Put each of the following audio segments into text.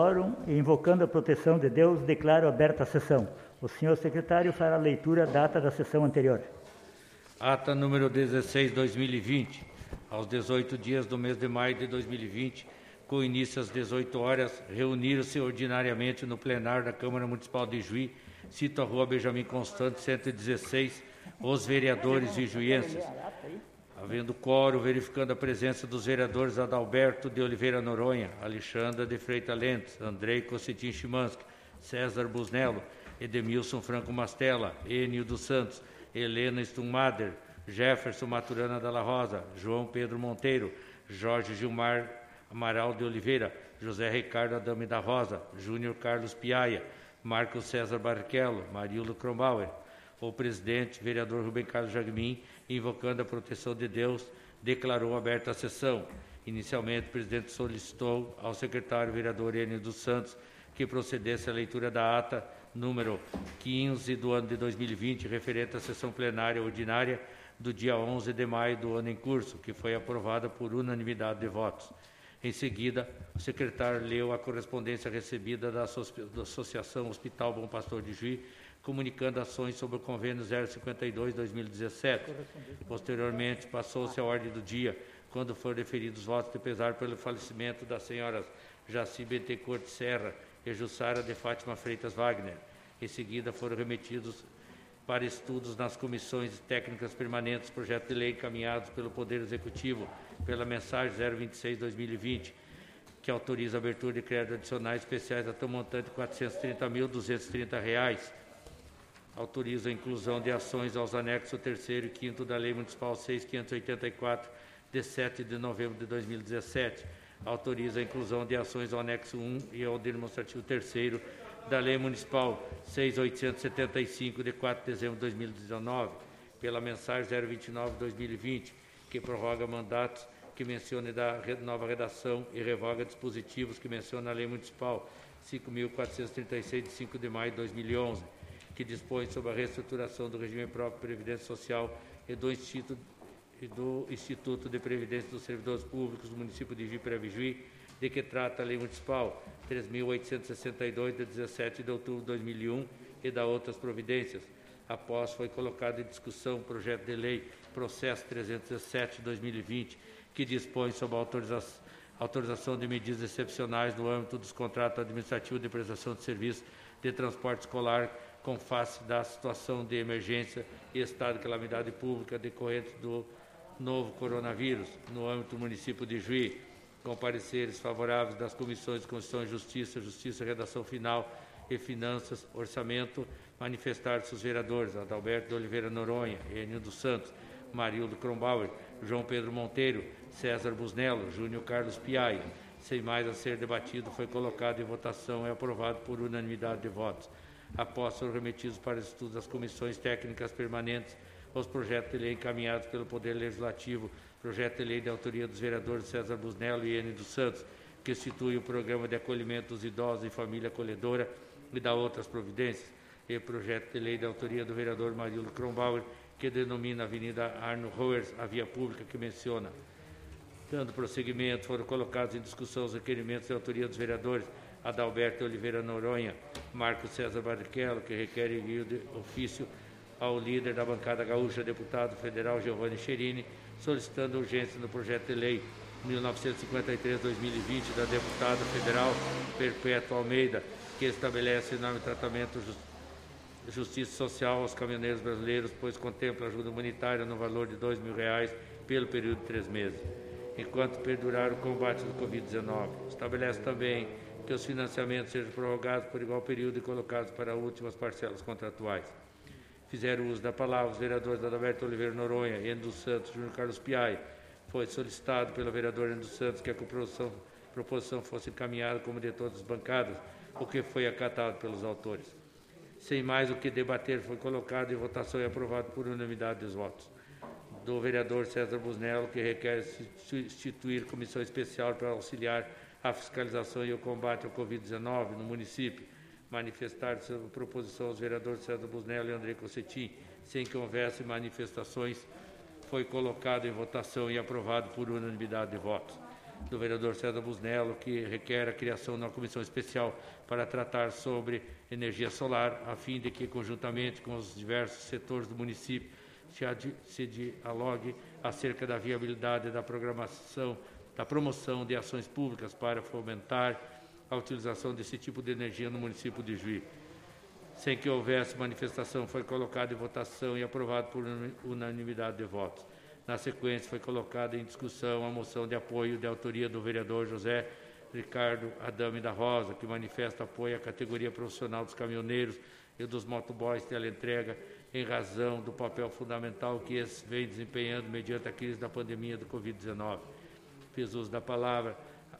E invocando a proteção de Deus, declaro aberta a sessão. O senhor secretário fará a leitura da ata da sessão anterior. Ata número 16/2020, aos 18 dias do mês de maio de 2020, com início às 18 horas, reuniram-se ordinariamente no plenário da Câmara Municipal de Juí, cito a Rua Benjamin Constant, 116, os vereadores ijuienses. Havendo quórum, verificando a presença dos vereadores Adalberto de Oliveira Noronha, Alexandra de Freitas Lentes, Andrei Cossetin Chimansky, César Busnello, Edemilson Franco Mastella, Enio dos Santos, Helena Stummader, Jefferson Maturana Dalla Rosa, João Pedro Monteiro, Jorge Gilmar Amaral de Oliveira, José Ricardo Adame da Rosa, Júnior Carlos Piaia, Marcos César Barrichello, Maríolo Kronbauer. O presidente, vereador Rubem Carlos Jagmin, invocando a proteção de Deus, declarou aberta a sessão. Inicialmente, o presidente solicitou ao secretário vereador Enio dos Santos que procedesse à leitura da ata número 15 do ano de 2020, referente à sessão plenária ordinária do dia 11 de maio do ano em curso, que foi aprovada por unanimidade de votos. Em seguida, o secretário leu a correspondência recebida da Associação Hospital Bom Pastor de Juí, comunicando ações sobre o convênio 052/2017. Posteriormente, passou-se à ordem do dia, quando foram deferidos votos de pesar pelo falecimento das senhoras Jaci Bentecourt Serra e Jussara de Fátima Freitas Wagner. Em seguida, foram remetidos para estudos nas comissões técnicas permanentes projeto de lei encaminhados pelo Poder Executivo pela mensagem 026/2020, que autoriza a abertura de créditos adicionais especiais até o montante de R$ 430.230. Autoriza a inclusão de ações aos anexos 3º e 5º da Lei Municipal 6.584, de 7 de novembro de 2017. Autoriza a inclusão de ações ao anexo 1 e ao demonstrativo 3º da Lei Municipal 6.875, de 4 de dezembro de 2019, pela mensagem 029/2020, que prorroga mandatos que menciona da nova redação e revoga dispositivos que menciona a Lei Municipal 5.436, de 5 de maio de 2011, que dispõe sobre a reestruturação do regime próprio de Previdência Social e do Instituto de Previdência dos Servidores Públicos do município de Juí, de que trata a Lei Municipal 3.862, de 17 de outubro de 2001, e da outras providências. Após foi colocado em discussão o projeto de lei processo 317/2020, que dispõe sobre a autorização de medidas excepcionais no âmbito dos contratos administrativos de prestação de serviço de transporte escolar com face da situação de emergência e estado de calamidade pública decorrente do novo coronavírus no âmbito do município de Juí, com pareceres favoráveis das comissões de Constituição e Justiça, Redação Final e Finanças, Orçamento, manifestar-se os vereadores Adalberto de Oliveira Noronha, Enio dos Santos, Maríolo Kronbauer, João Pedro Monteiro, César Busnello, Júnior Carlos Piaia. Sem mais a ser debatido, foi colocado em votação e aprovado por unanimidade de votos. Após foram remetidos para estudo das comissões técnicas permanentes os projetos de lei encaminhados pelo Poder Legislativo, projeto de lei de autoria dos vereadores César Busnello e Enio dos Santos, que institui o programa de acolhimento dos idosos e família acolhedora e da outras providências, e projeto de lei de autoria do vereador Maríolo Kronbauer, que denomina a Avenida Arno Roers a via pública que menciona. Dando prosseguimento, foram colocados em discussão os requerimentos de autoria dos vereadores Adalberto Oliveira Noronha, Marcos César Barrichello, que requer envio de ofício ao líder da bancada gaúcha, deputado federal Giovanni Cherini, solicitando urgência no projeto de lei 1953/2020 da deputada federal Perpétua Almeida, que estabelece enorme tratamento justiça social aos caminhoneiros brasileiros, pois contempla ajuda humanitária no valor de R$ 2.000 pelo período de 3 meses, enquanto perdurar o combate do Covid-19. Estabelece também que os financiamentos sejam prorrogados por igual período e colocados para últimas parcelas contratuais. Fizeram uso da palavra os vereadores Adalberto Oliveira Noronha, Enio dos Santos, Júnior Carlos Piaia. Foi solicitado pelo vereador Enio dos Santos que a proposição fosse encaminhada como de todas as bancadas, o que foi acatado pelos autores. Sem mais o que debater, foi colocado em votação e aprovado por unanimidade dos votos. Do vereador César Busnello, que requer instituir comissão especial para auxiliar a fiscalização e o combate ao Covid-19 no município. Manifestar-se a proposição aos vereadores César Busnello e Andrei Cossetin, sem que houvesse manifestações, foi colocado em votação e aprovado por unanimidade de votos. do vereador César Busnello, que requer a criação de uma comissão especial para tratar sobre energia solar, a fim de que, conjuntamente com os diversos setores do município, se dialogue acerca da viabilidade da promoção de ações públicas para fomentar a utilização desse tipo de energia no município de Juí. Sem que houvesse manifestação, foi colocado em votação e aprovado por unanimidade de votos. Na sequência, foi colocada em discussão a moção de apoio de autoria do vereador José Ricardo Adame da Rosa, que manifesta apoio à categoria profissional dos caminhoneiros e dos motoboys teleentrega, em razão do papel fundamental que esses vêm desempenhando mediante a crise da pandemia do Covid-19. Fiz uso da palavra.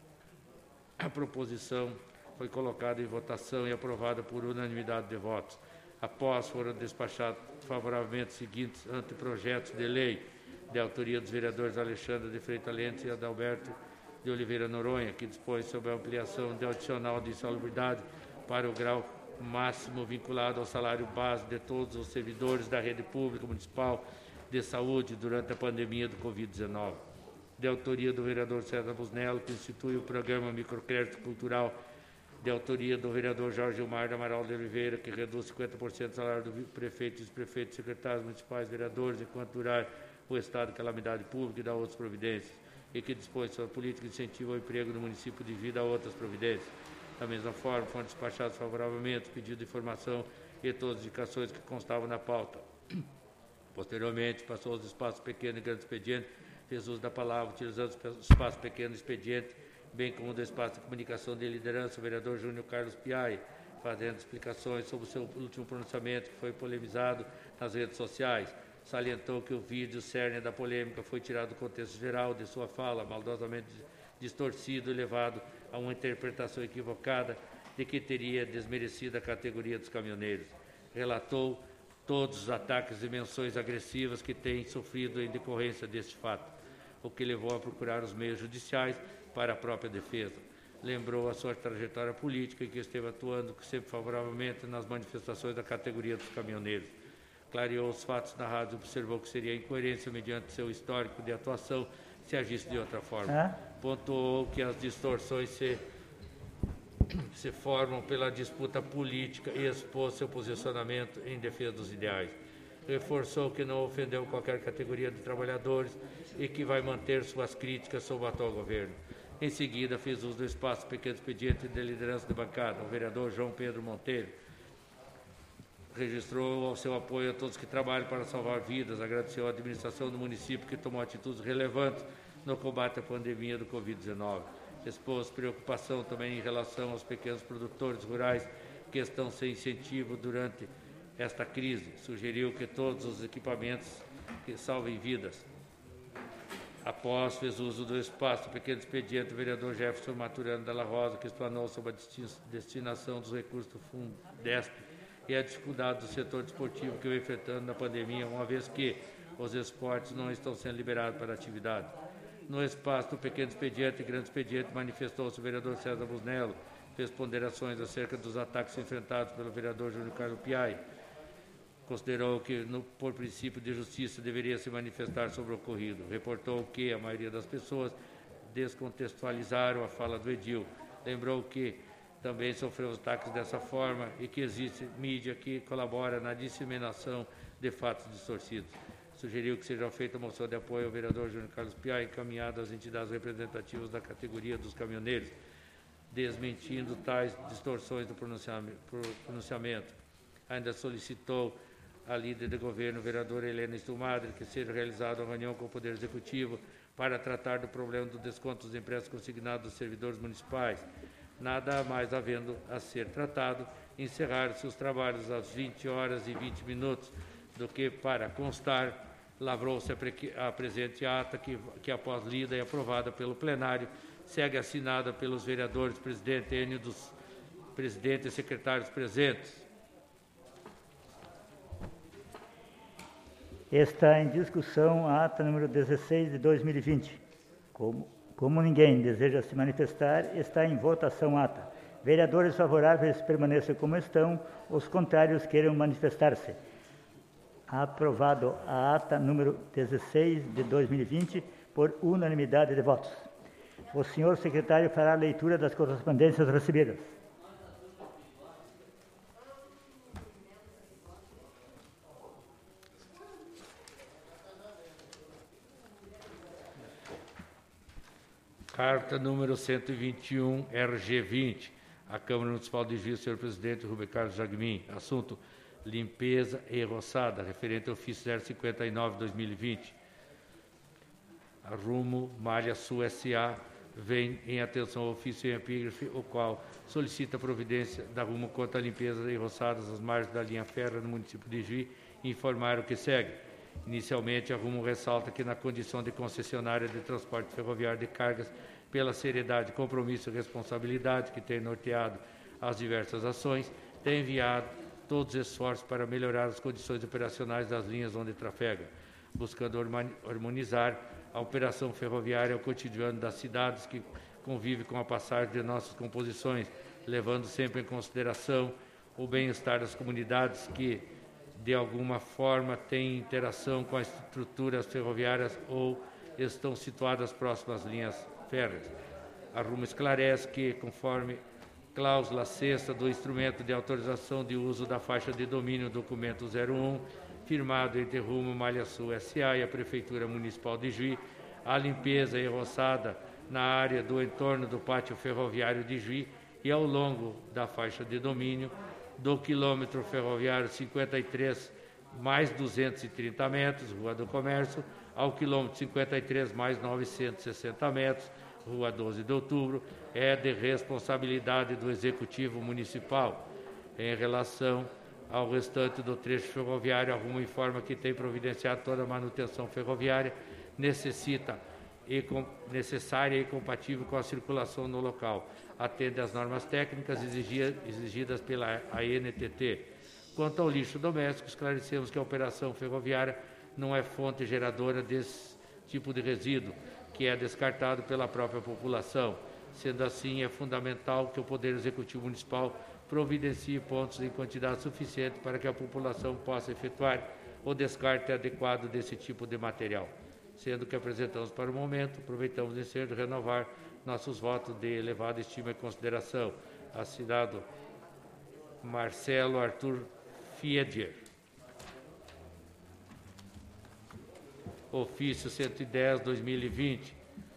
A proposição foi colocada em votação e aprovada por unanimidade de votos. Após foram despachados favoravelmente os seguintes anteprojetos de lei, de autoria dos vereadores Alexandre de Freitas Lentes e Adalberto de Oliveira Noronha, que dispõe sobre a ampliação de adicional de insalubridade para o grau máximo vinculado ao salário base de todos os servidores da rede pública municipal de saúde durante a pandemia do Covid-19. De autoria do vereador César Busnello, que institui o programa Microcrédito Cultural, de autoria do vereador Jorge Gilmar de Amaral de Oliveira, que reduz 50% do salário do prefeito, vice-prefeito, secretários municipais, vereadores, enquanto durar o estado de calamidade pública, e da outras providências, e que dispõe sobre a política de incentivo ao emprego no município devido a outras providências. Da mesma forma, foram despachados favoravelmente o pedido de informação e todas as indicações que constavam na pauta. Posteriormente, passou aos espaços pequeno e grande expediente, fez uso da palavra, utilizando o espaço pequeno e expediente, bem como do espaço de comunicação de liderança, o vereador Júnior Carlos Piai, fazendo explicações sobre o seu último pronunciamento, que foi polemizado nas redes sociais. Salientou que o vídeo cerne da polêmica foi tirado do contexto geral de sua fala, maldosamente distorcido e levado a uma interpretação equivocada de que teria desmerecido a categoria dos caminhoneiros. Relatou todos os ataques e menções agressivas que tem sofrido em decorrência deste fato, o que levou a procurar os meios judiciais para a própria defesa. Lembrou a sua trajetória política e que esteve atuando sempre favoravelmente nas manifestações da categoria dos caminhoneiros. Clareou os fatos narrados e observou que seria incoerência mediante seu histórico de atuação se agisse de outra forma. Pontuou que as distorções se formam pela disputa política e expôs seu posicionamento em defesa dos ideais. Reforçou que não ofendeu qualquer categoria de trabalhadores e que vai manter suas críticas sobre o atual governo. Em seguida, fez uso do espaço pequeno expediente de liderança de bancada, o vereador João Pedro Monteiro. Registrou o seu apoio a todos que trabalham para salvar vidas, agradeceu à administração do município que tomou atitudes relevantes no combate à pandemia do Covid-19. Expôs preocupação também em relação aos pequenos produtores rurais que estão sem incentivo durante esta crise. Sugeriu que todos os equipamentos que salvem vidas. Após, fez uso do espaço do pequeno expediente, o vereador Jefferson Maturano Della Rosa, que explanou sobre a destinação dos recursos do Fundesp e a dificuldade do setor desportivo que vem enfrentando na pandemia, uma vez que os esportes não estão sendo liberados para a atividade. No espaço do pequeno expediente e grande expediente, manifestou-se o vereador César Busnello, fez ponderações acerca dos ataques enfrentados pelo vereador Júnior Carlos Piai. Considerou que, por princípio de justiça, deveria se manifestar sobre o ocorrido. Reportou que a maioria das pessoas descontextualizaram a fala do edil. Lembrou que também sofreu ataques dessa forma e que existe mídia que colabora na disseminação de fatos distorcidos. Sugeriu que seja feita moção de apoio ao vereador Júnior Carlos Piai, encaminhada às entidades representativas da categoria dos caminhoneiros, desmentindo tais distorções do pronunciamento. Ainda solicitou à líder de governo, vereadora Helena Stumadri, que seja realizada uma reunião com o Poder Executivo para tratar do problema do desconto dos empréstimos consignados dos servidores municipais. Nada mais havendo a ser tratado, encerrar-se os trabalhos às 20h20, do que, para constar, lavrou-se a presente ata, que após lida e aprovada pelo plenário, segue assinada pelos vereadores, presidente N dos presidentes e secretários presentes. Está em discussão a ata número 16 de 2020. Como ninguém deseja se manifestar, está em votação a ata. Vereadores favoráveis permaneçam como estão, os contrários queiram manifestar-se. Aprovado a ata número 16 de 2020 por unanimidade de votos. O senhor secretário fará a leitura das correspondências recebidas. Carta número 121, RG20, à Câmara Municipal de Juiz, senhor presidente Rubem Carlos Jagmin. Assunto: limpeza e roçada, referente ao ofício 059/2020. A Rumo Malha Sul S.A. vem em atenção ao ofício em epígrafe, o qual solicita a providência da Rumo quanto à limpeza e roçadas às margens da linha férrea no município de Juiz e informar o que segue. Inicialmente, a Rumo ressalta que, na condição de concessionária de transporte ferroviário de cargas, pela seriedade, compromisso e responsabilidade que tem norteado as diversas ações, tem enviado todos os esforços para melhorar as condições operacionais das linhas onde trafega, buscando harmonizar a operação ferroviária ao cotidiano das cidades que convivem com a passagem de nossas composições, levando sempre em consideração o bem-estar das comunidades que, de alguma forma, têm interação com as estruturas ferroviárias ou estão situadas próximas às linhas férreas. A Rumo esclarece que, conforme cláusula 6ª do instrumento de autorização de uso da faixa de domínio documento 01, firmado entre Rumo Malha Sul S.A. e a Prefeitura Municipal de Juiz, a limpeza e roçada na área do entorno do pátio ferroviário de Juiz e ao longo da faixa de domínio do quilômetro ferroviário 53 mais 230 metros, Rua do Comércio, ao quilômetro 53 mais 960 metros, Rua 12 de Outubro, é de responsabilidade do Executivo Municipal. Em relação ao restante do trecho ferroviário, a Rumo informa que tem providenciado toda a manutenção ferroviária necessária e compatível com a circulação no local, atende às normas técnicas exigidas pela ANTT. Quanto ao lixo doméstico, esclarecemos que a operação ferroviária não é fonte geradora desse tipo de resíduo, que é descartado pela própria população. Sendo assim, é fundamental que o Poder Executivo Municipal providencie pontos em quantidade suficiente para que a população possa efetuar o descarte adequado desse tipo de material. Sendo que apresentamos para o momento, aproveitamos em ser de renovar nossos votos de elevada estima e consideração. Assinado Marcelo Arthur Fiedier. Ofício 110/2020.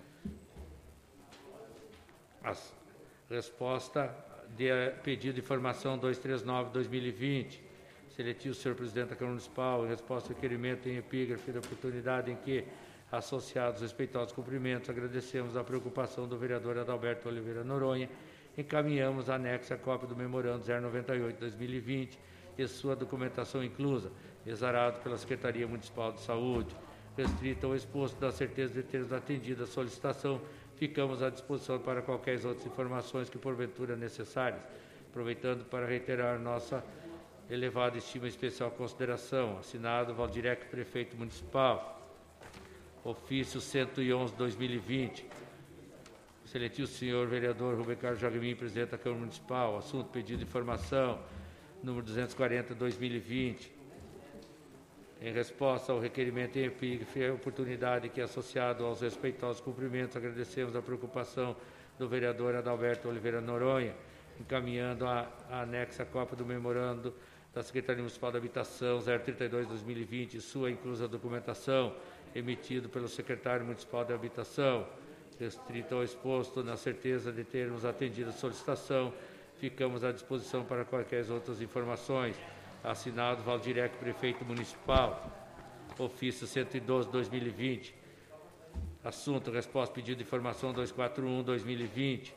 Resposta de pedido de informação 239/2020. Seletivo, senhor presidente da Câmara Municipal, em resposta ao requerimento em epígrafe da oportunidade em que, associados respeitosos cumprimentos, agradecemos a preocupação do vereador Adalberto Oliveira Noronha, encaminhamos anexa a cópia do memorando 098/2020 e sua documentação inclusa, exarado pela Secretaria Municipal de Saúde. Restrito ao exposto da certeza de termos atendido a solicitação, ficamos à disposição para qualquer outras informações que porventura necessárias, aproveitando para reiterar nossa elevada estima e especial consideração. Assinado Valdirec, Prefeito Municipal. Ofício 111/2020. Seletivo senhor vereador Rubem Carlos Jagmin, presidente da Câmara Municipal. Assunto: pedido de informação número 240/2020. Em resposta ao requerimento em epígrafe, a oportunidade que, associado aos respeitosos cumprimentos, agradecemos a preocupação do vereador Adalberto Oliveira Noronha, encaminhando a anexa cópia do memorando da Secretaria Municipal da Habitação 032/2020 e sua inclusa documentação, emitido pelo secretário municipal da Habitação. Restrito ao exposto, na certeza de termos atendido a solicitação, ficamos à disposição para quaisquer outras informações. Assinado Valdirec, Prefeito Municipal. Ofício 112/2020. Assunto: resposta pedido de informação 241/2020.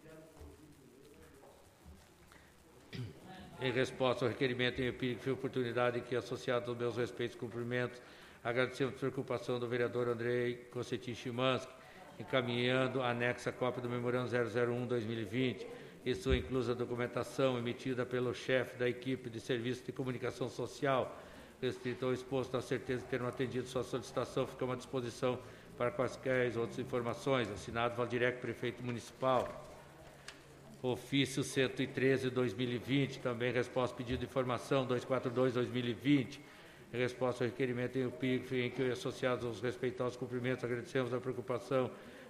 Em resposta ao requerimento em epígrafe, oportunidade que, associado aos meus respeitos e cumprimentos, agradecemos a preocupação do vereador Andrei Concetin Chimansky, encaminhando a anexa cópia do memorando 001/2020 e sua inclusa documentação emitida pelo chefe da equipe de serviço de comunicação social. Restrito ao exposto, na certeza de termos atendido sua solicitação, ficamos à disposição para quaisquer outras informações. Assinado Valdirec, Prefeito Municipal. Ofício 113/2020, também resposta pedido de informação 242/2020. Em resposta ao requerimento em epígrafe, em que, associados aos respeitosos cumprimentos, agradecemos a preocupação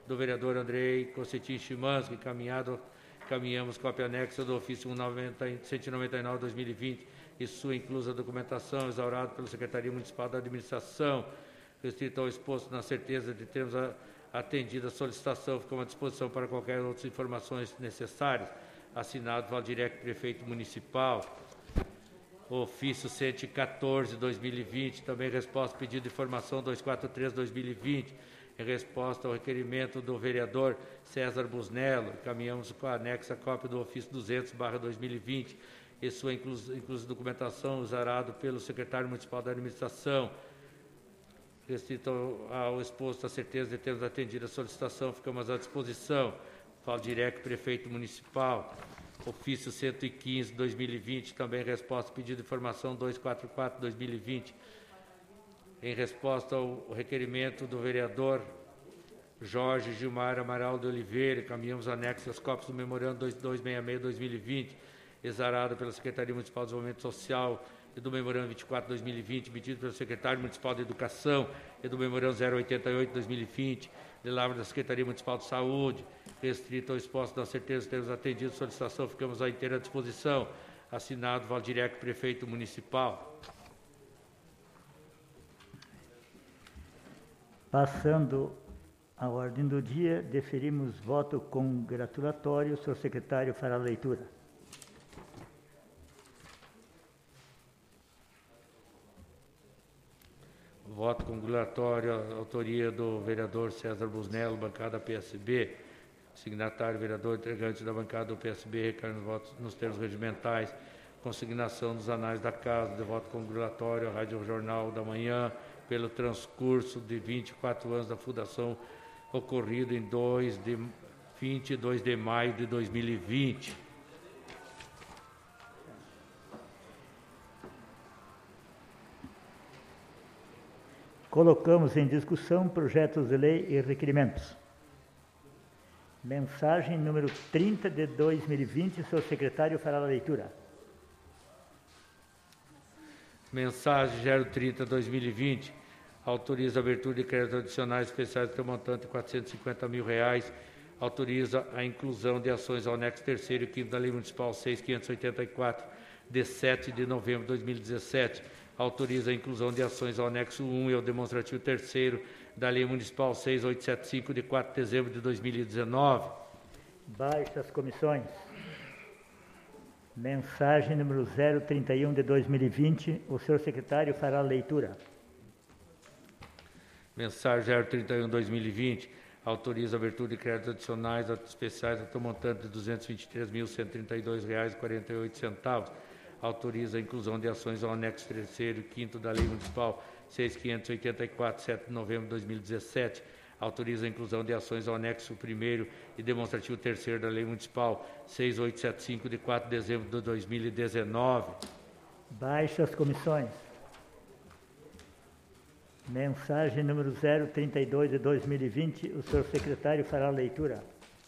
do vereador Andrei Cossetin Chimansky, caminhamos cópia anexa do ofício 199/2020 e sua inclusa documentação, exaurado pela Secretaria Municipal da Administração, restrito ao exposto na certeza de termos atendido a solicitação, ficamos à disposição para qualquer outras informações necessárias. Assinado Valdirec, Prefeito Municipal. Ofício 114/2020, também resposta ao pedido de informação 243/2020, em resposta ao requerimento do vereador César Busnello, caminhamos com a anexa cópia do ofício 200/2020 e sua inclusa documentação usarado pelo secretário municipal da administração. Restrito ao exposto a certeza de termos atendido a solicitação, ficamos à disposição. Valdirec, Prefeito Municipal. Ofício 115/2020, também resposta ao pedido de informação 244/2020, em resposta ao requerimento do vereador Jorge Gilmar Amaral de Oliveira, caminhamos anexo às cópias do memorando 2266/2020, exarado pela Secretaria Municipal de Desenvolvimento Social, e do memorando 24/2020, emitido pelo Secretário Municipal de Educação, e do memorando 088/2020, de lavra da Secretaria Municipal de Saúde, restrito ao exposto da certeza de termos atendido a solicitação, ficamos à inteira disposição. Assinado Valdirec, Prefeito Municipal. Passando à ordem do dia, deferimos voto congratulatório. O senhor secretário fará a leitura. Voto congratulatório, autoria do vereador César Busnello, bancada PSB. Signatário, vereador integrante da bancada do PSB, requer nos votos nos termos regimentais. Consignação dos anais da Casa, de voto congratulatório à Rádio Jornal da Manhã, pelo transcurso de 24 anos da fundação, ocorrido em 22 de maio de 2020. Colocamos em discussão projetos de lei e requerimentos. Mensagem número 30 de 2020, o senhor secretário fará a leitura. Mensagem 030/2020, autoriza a abertura de créditos adicionais especiais até o montante de R$450 mil, autoriza a inclusão de ações ao anexo 3º e 5º da Lei Municipal 6.584, de 7 de novembro de 2017, autoriza a inclusão de ações ao anexo 1 e ao demonstrativo 3º da Lei Municipal 6.875, de 4 de dezembro de 2019. Baixe as comissões. Mensagem número 031 de 2020, o senhor secretário fará a leitura. Mensagem 031/2020, autoriza a abertura de créditos adicionais especiais até o montante de R$223.132,48, autoriza a inclusão de ações ao anexo 3º e 5º da Lei Municipal 6.584, 7 de novembro de 2017, autoriza a inclusão de ações ao anexo 1º e demonstrativo 3º da Lei Municipal 6.875, de 4 de dezembro de 2019. Baixe as comissões. Mensagem número 032 de 2020, o senhor secretário fará a leitura.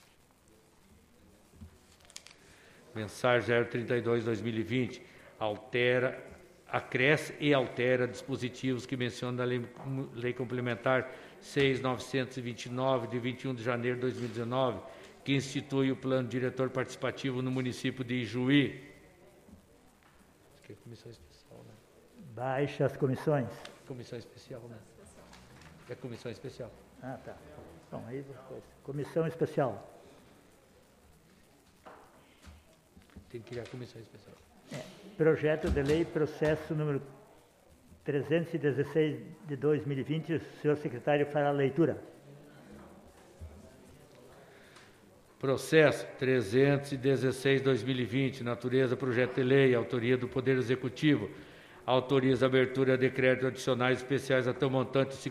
Mensagem 032/2020, acresce e altera dispositivos que mencionam da Lei Complementar 6.929, de 21 de janeiro de 2019, que institui o Plano Diretor Participativo no município de Ijuí. Isso aqui é comissão especial, né? Baixe as comissões. Comissão especial, né? É comissão especial. Ah, tá. Bom, aí depois. Comissão especial. Tem que criar comissão especial. Projeto de lei, processo número 316 de 2020, o senhor secretário fará a leitura. Processo 316/2020, natureza, projeto de lei, autoria do Poder Executivo, autoriza a abertura de créditos adicionais especiais até o montante de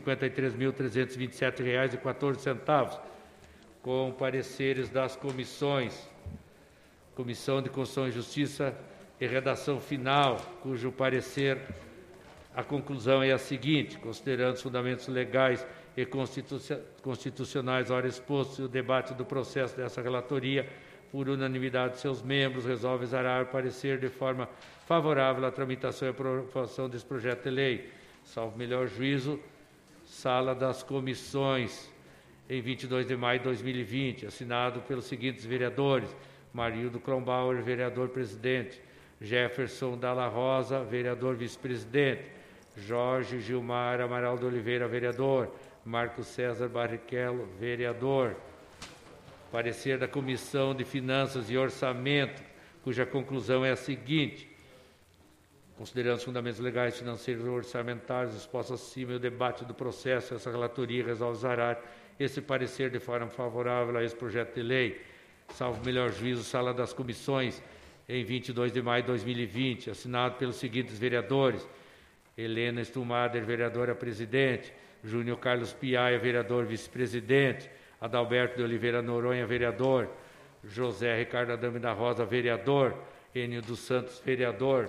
R$53.327,14, com pareceres das comissões. Comissão de Constituição e Justiça e redação final, cujo parecer, a conclusão é a seguinte: considerando os fundamentos legais e constitucionais hora expostos e o debate do processo dessa relatoria, por unanimidade de seus membros, resolve exarar parecer de forma favorável à tramitação e aprovação desse projeto de lei. Salvo melhor juízo, sala das comissões. em 22 de maio de 2020, assinado pelos seguintes vereadores: Marildo Kronbauer, vereador-presidente; Jefferson Dalla Rosa, vereador vice-presidente; Jorge Gilmar Amaral de Oliveira, vereador; Marcos César Barrichello, vereador. Parecer da Comissão de Finanças e Orçamento, cuja conclusão é a seguinte: considerando os fundamentos legais, financeiros e orçamentários expostos acima e o debate do processo, essa relatoria resolve zarar esse parecer de forma favorável a esse projeto de lei, salvo melhor juízo, sala das comissões, em 22 de maio de 2020, assinado pelos seguintes vereadores: Helena Stumader, vereadora-presidente; Júnior Carlos Piaia, vereador vice-presidente; Adalberto de Oliveira Noronha, vereador; José Ricardo Adame da Rosa, vereador; Enio dos Santos, vereador.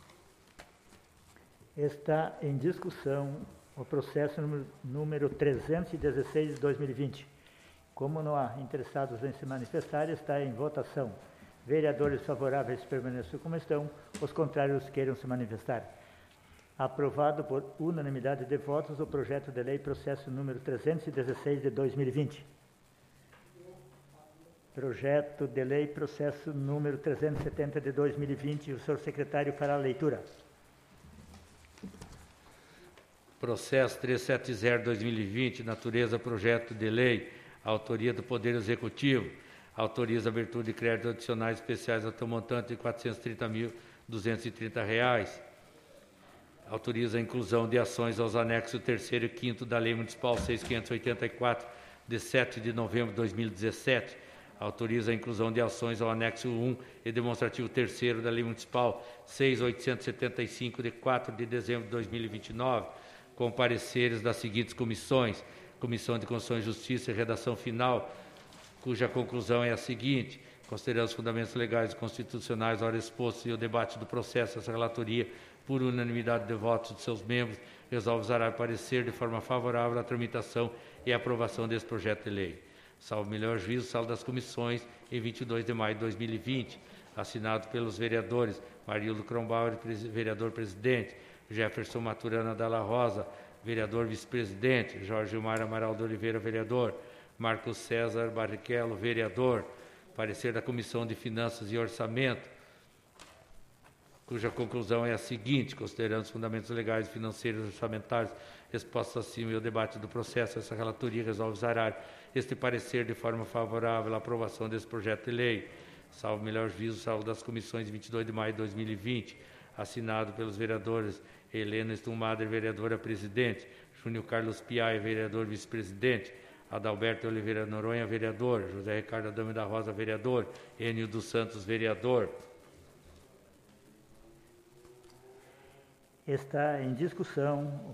Está em discussão o processo número 316 de 2020. Como não há interessados em se manifestar, está em votação. Vereadores favoráveis permaneçam como estão, os contrários queiram se manifestar. Aprovado por unanimidade de votos o projeto de lei processo número 316 de 2020. Projeto de lei processo número 370 de 2020. O senhor secretário fará a leitura. Processo 370/2020, natureza projeto de lei, autoria do Poder Executivo, autoriza a abertura de créditos adicionais especiais até o montante de R$ 430.230, autoriza a inclusão de ações aos anexos 3º e 5º da Lei Municipal 6.584, de 7 de novembro de 2017, autoriza a inclusão de ações ao anexo 1 e demonstrativo 3º da Lei Municipal 6.875, de 4 de dezembro de 2029, com pareceres das seguintes comissões: Comissão de Constituição e Justiça e Redação Final, cuja conclusão é a seguinte: considerando os fundamentos legais e constitucionais, hora expostos e o debate do processo, essa relatoria, por unanimidade de votos de seus membros, resolve zarar parecer de forma favorável à tramitação e aprovação desse projeto de lei. Salvo melhor juízo, sala das comissões, em 22 de maio de 2020, assinado pelos vereadores Marildo Kronbauer, vereador-presidente; Jefferson Maturana Dalla Rosa, vereador vice-presidente; Jorge Gilmar Amaral de Oliveira, vereador; Marcos César Barrichello, vereador. Parecer da Comissão de Finanças e Orçamento, cuja conclusão é a seguinte: considerando os fundamentos legais, financeiros e orçamentários expostos acima e o debate do processo, essa relatoria resolve zarar este parecer de forma favorável à aprovação desse projeto de lei, salvo melhor juízo, salvo das comissões de 22 de maio de 2020, assinado pelos vereadores Helena Stumader, vereadora-presidente; Júnior Carlos Piaia, vereador vice-presidente; Adalberto Oliveira Noronha, vereador; José Ricardo Adame da Rosa, vereador; Enio dos Santos, vereador. Está em discussão o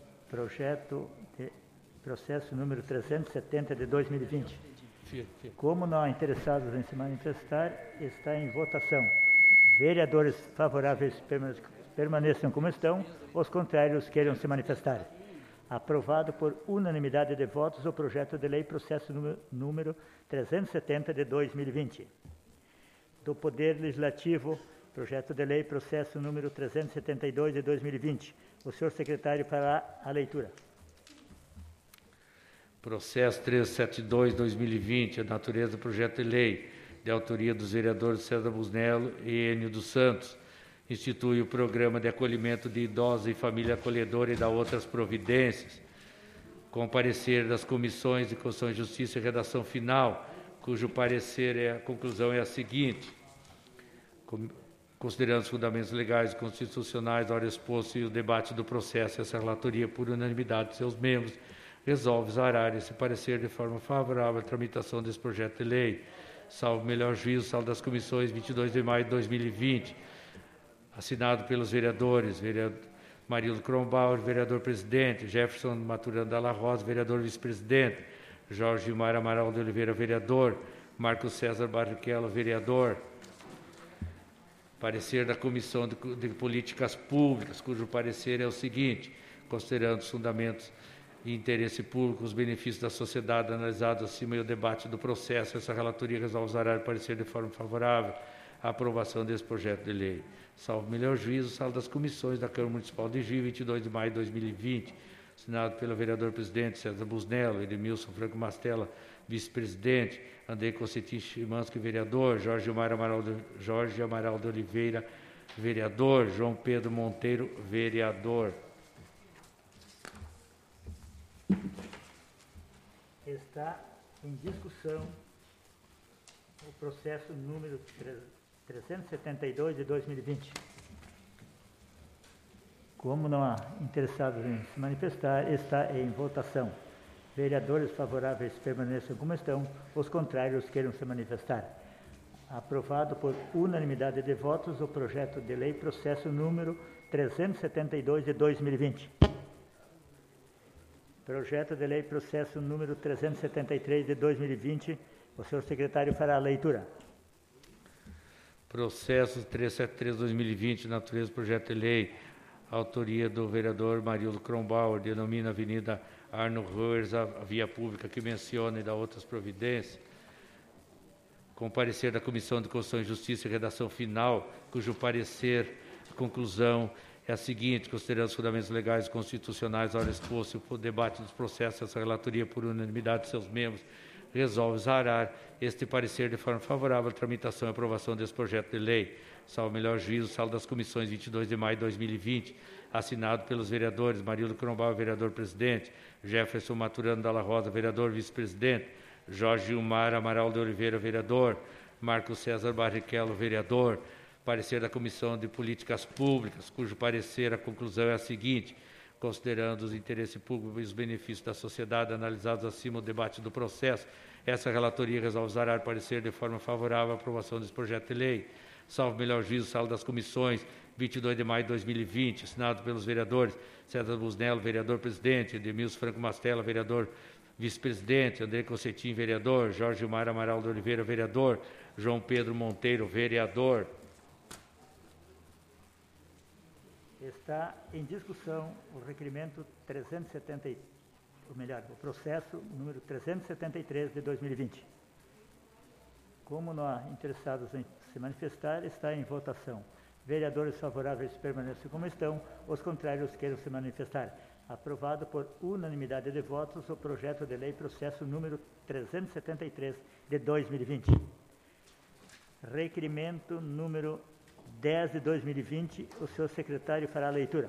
processo número 370 de 2020. Como não há interessados em se manifestar, está em votação. Vereadores favoráveis permaneçam como estão, os contrários queiram se manifestar. Aprovado por unanimidade de votos o projeto de lei processo número 370 de 2020. Do Poder Legislativo, projeto de lei processo número 372 de 2020. O senhor secretário fará a leitura. Processo 372/2020, a natureza do projeto de lei, de autoria dos vereadores César Busnello e Enio dos Santos, institui o programa de acolhimento de idosos e família acolhedora e dá outras providências, com parecer das comissões de Constituição e Justiça e Redação Final, cujo parecer a conclusão é a seguinte: considerando os fundamentos legais e constitucionais, hora exposto e o debate do processo, essa relatoria, por unanimidade de seus membros, resolve zarar esse parecer de forma favorável à tramitação desse projeto de lei, salvo melhor juízo, sala das comissões, 22 de maio de 2020, assinado pelos vereadores Marildo Kronbauer, vereador-presidente; Jefferson Maturana Dalla Rosa, vereador vice-presidente; Jorge Gilmar Amaral de Oliveira, vereador; Marcos César Barrichello, vereador. Parecer da Comissão de Políticas Públicas, cujo parecer é o seguinte: considerando os fundamentos e interesse público, os benefícios da sociedade analisados acima e o debate do processo, essa relatoria resolve zarar parecer de forma favorável à aprovação desse projeto de lei. Salvo melhor juízo, sala das comissões da Câmara Municipal de Juiz, 22 de maio de 2020, assinado pelo vereador-presidente César Busnello, Edmilson Franco Mastella, vice-presidente, Andrei Concetin Chimansky, vereador, Jorge Amaral de Oliveira, vereador, João Pedro Monteiro, vereador. Está em discussão o processo número 372 de 2020. Como não há interessados em se manifestar, está em votação. Vereadores favoráveis permaneçam como estão, os contrários queiram se manifestar. Aprovado por unanimidade de votos o projeto de lei processo número 372 de 2020. Projeto de lei processo número 373 de 2020. O senhor secretário fará a leitura. Processo 373 de 2020, natureza do projeto de lei, autoria do vereador Marildo Kronbauer, denomina Avenida Arno Roers a via pública que menciona e dá outras providências. Com parecer da Comissão de Constituição e Justiça e redação final, cujo parecer, a conclusão é a seguinte: considerando os fundamentos legais e constitucionais, a hora exposto o debate dos processos, essa relatoria, por unanimidade de seus membros, resolve exarar este parecer de forma favorável à tramitação e aprovação desse projeto de lei, salvo melhor juízo, sala das comissões, 22 de maio de 2020, assinado pelos vereadores Marildo Kronbauer, vereador-presidente, Jefferson Maturano Dalla Rosa, vereador vice-presidente, Jorge Gilmar Amaral de Oliveira, vereador, Marcos César Barrichello, vereador. Parecer da Comissão de Políticas Públicas, cujo parecer, a conclusão é a seguinte: considerando os interesses públicos e os benefícios da sociedade analisados acima do debate do processo, essa relatoria resolve exarar parecer de forma favorável à aprovação desse projeto de lei, salvo melhor juízo, sala das comissões, 22 de maio de 2020, assinado pelos vereadores César Busnello, vereador-presidente, Edmilson Franco Mastella, vereador vice-presidente, Andrei Concetin, vereador, Jorge Gilmar Amaral de Oliveira, vereador, João Pedro Monteiro, vereador. Está em discussão o requerimento 370, ou melhor, o processo número 373 de 2020. Como não há interessados em se manifestar, está em votação. Vereadores favoráveis permaneçam como estão, os contrários queiram se manifestar. Aprovado por unanimidade de votos o projeto de lei processo número 373 de 2020. Requerimento número 10 de 2020, o senhor secretário fará a leitura.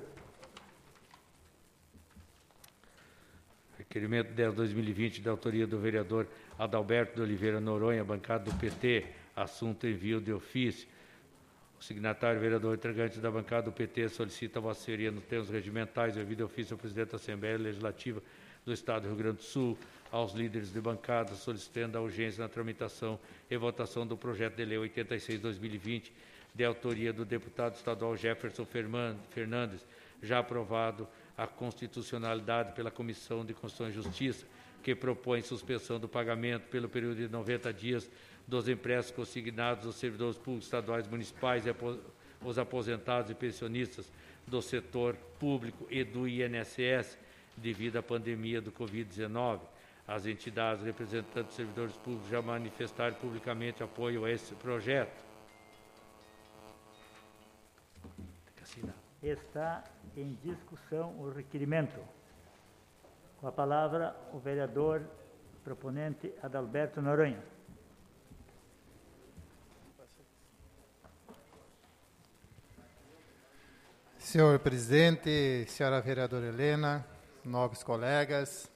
Requerimento 10 de 2020, da autoria do vereador Adalberto de Oliveira Noronha, bancada do PT, assunto envio de ofício. O signatário, vereador integrante da bancada do PT, solicita a Vossa Senhoria, nos termos regimentais, envio de ofício ao presidente da Assembleia Legislativa do Estado do Rio Grande do Sul, aos líderes de bancada, solicitando a urgência na tramitação e votação do projeto de lei 86/2020, de autoria do deputado estadual Jefferson Fernandes, já aprovado a constitucionalidade pela Comissão de Constituição e Justiça, que propõe suspensão do pagamento pelo período de 90 dias dos empréstimos consignados aos servidores públicos estaduais, municipais e os aposentados e pensionistas do setor público e do INSS, devido à pandemia do Covid-19. As entidades representantes dos servidores públicos já manifestaram publicamente apoio a esse projeto. Está em discussão o requerimento. Com a palavra, o vereador proponente Adalberto Noronha. Senhor presidente, senhora vereadora Helena, nobres colegas,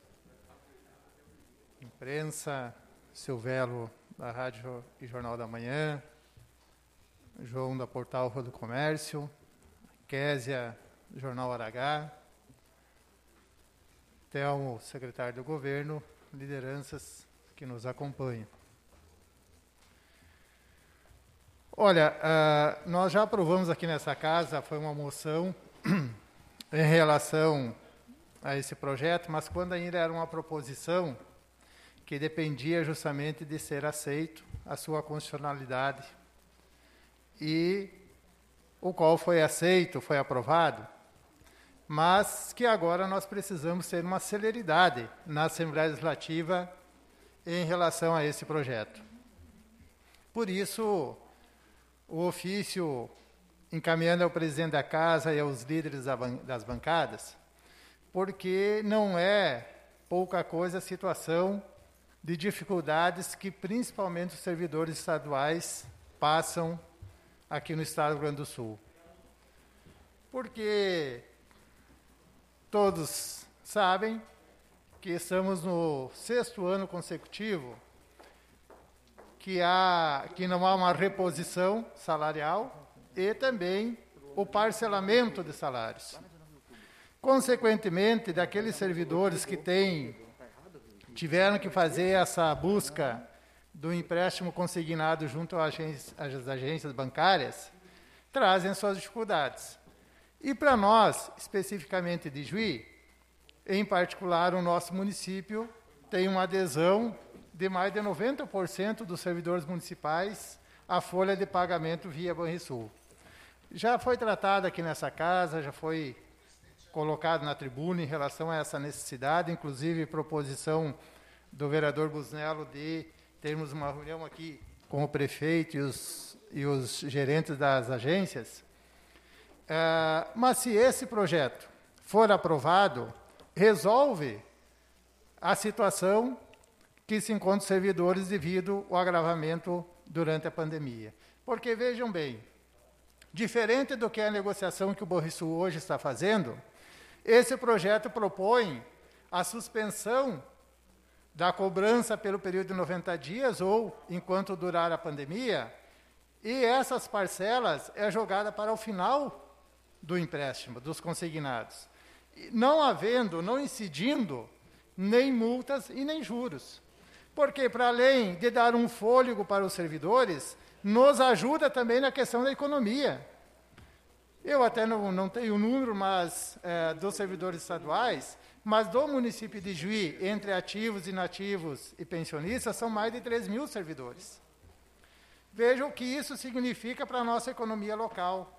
imprensa, Silvelo da Rádio e Jornal da Manhã, João da Portal Rua do Comércio, Késia, Jornal Aragá, Telmo, secretário do Governo, lideranças que nos acompanham. Olha, nós já aprovamos aqui nessa casa, foi uma moção em relação a esse projeto, mas quando ainda era uma proposição que dependia justamente de ser aceito a sua constitucionalidade, e o qual foi aceito, foi aprovado, mas que agora nós precisamos ter uma celeridade na Assembleia Legislativa em relação a esse projeto. Por isso, o ofício encaminhando ao presidente da Casa e aos líderes das bancadas, porque não é pouca coisa a situação de dificuldades que principalmente os servidores estaduais passam aqui no estado do Rio Grande do Sul. Porque todos sabem que estamos no 6º ano consecutivo que não há uma reposição salarial e também o parcelamento de salários. Consequentemente, daqueles servidores que tiveram que fazer essa busca do empréstimo consignado junto às agências bancárias, trazem suas dificuldades. E para nós, especificamente de Juí, em particular o nosso município, tem uma adesão de mais de 90% dos servidores municipais à folha de pagamento via Banrisul. Já foi tratado aqui nessa casa, já foi colocado na tribuna em relação a essa necessidade, inclusive proposição do vereador Busnello de termos uma reunião aqui com o prefeito e os gerentes das agências. Mas se esse projeto for aprovado, resolve a situação que se encontram os servidores devido ao agravamento durante a pandemia. Porque, vejam bem, diferente do que a negociação que o Banrisul hoje está fazendo, esse projeto propõe a suspensão da cobrança pelo período de 90 dias ou enquanto durar a pandemia, e essas parcelas é jogada para o final do empréstimo, dos consignados, não incidindo nem multas e nem juros. Porque, para além de dar um fôlego para os servidores, nos ajuda também na questão da economia. Eu até não tenho o número dos servidores estaduais, mas do município de Juí, entre ativos, inativos e pensionistas, são mais de 3 mil servidores. Vejam o que isso significa para a nossa economia local.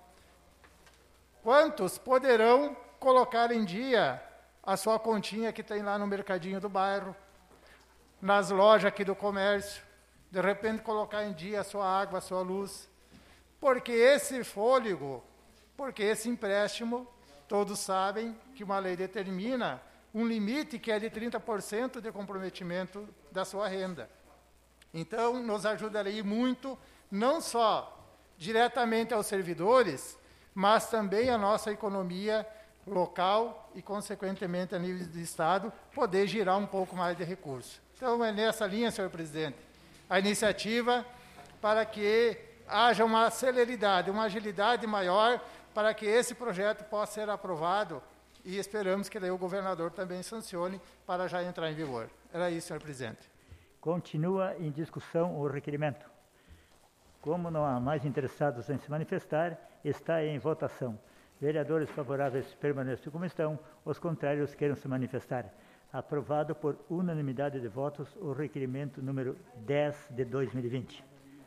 Quantos poderão colocar em dia a sua continha que tem lá no mercadinho do bairro, nas lojas aqui do comércio, de repente colocar em dia a sua água, a sua luz? Porque esse fôlego, porque esse empréstimo, todos sabem que uma lei determina um limite que é de 30% de comprometimento da sua renda. Então, nos ajudaria muito, não só diretamente aos servidores, mas também a nossa economia local e, consequentemente, a nível de Estado, poder girar um pouco mais de recursos. Então, é nessa linha, senhor presidente, a iniciativa para que haja uma celeridade, uma agilidade maior para que esse projeto possa ser aprovado e esperamos que daí o governador também sancione para já entrar em vigor. Era isso, senhor presidente. Continua em discussão o requerimento. Como não há mais interessados em se manifestar, está em votação. Vereadores favoráveis permaneçam como estão, os contrários queiram se manifestar. Aprovado por unanimidade de votos o requerimento número 10 de 2020.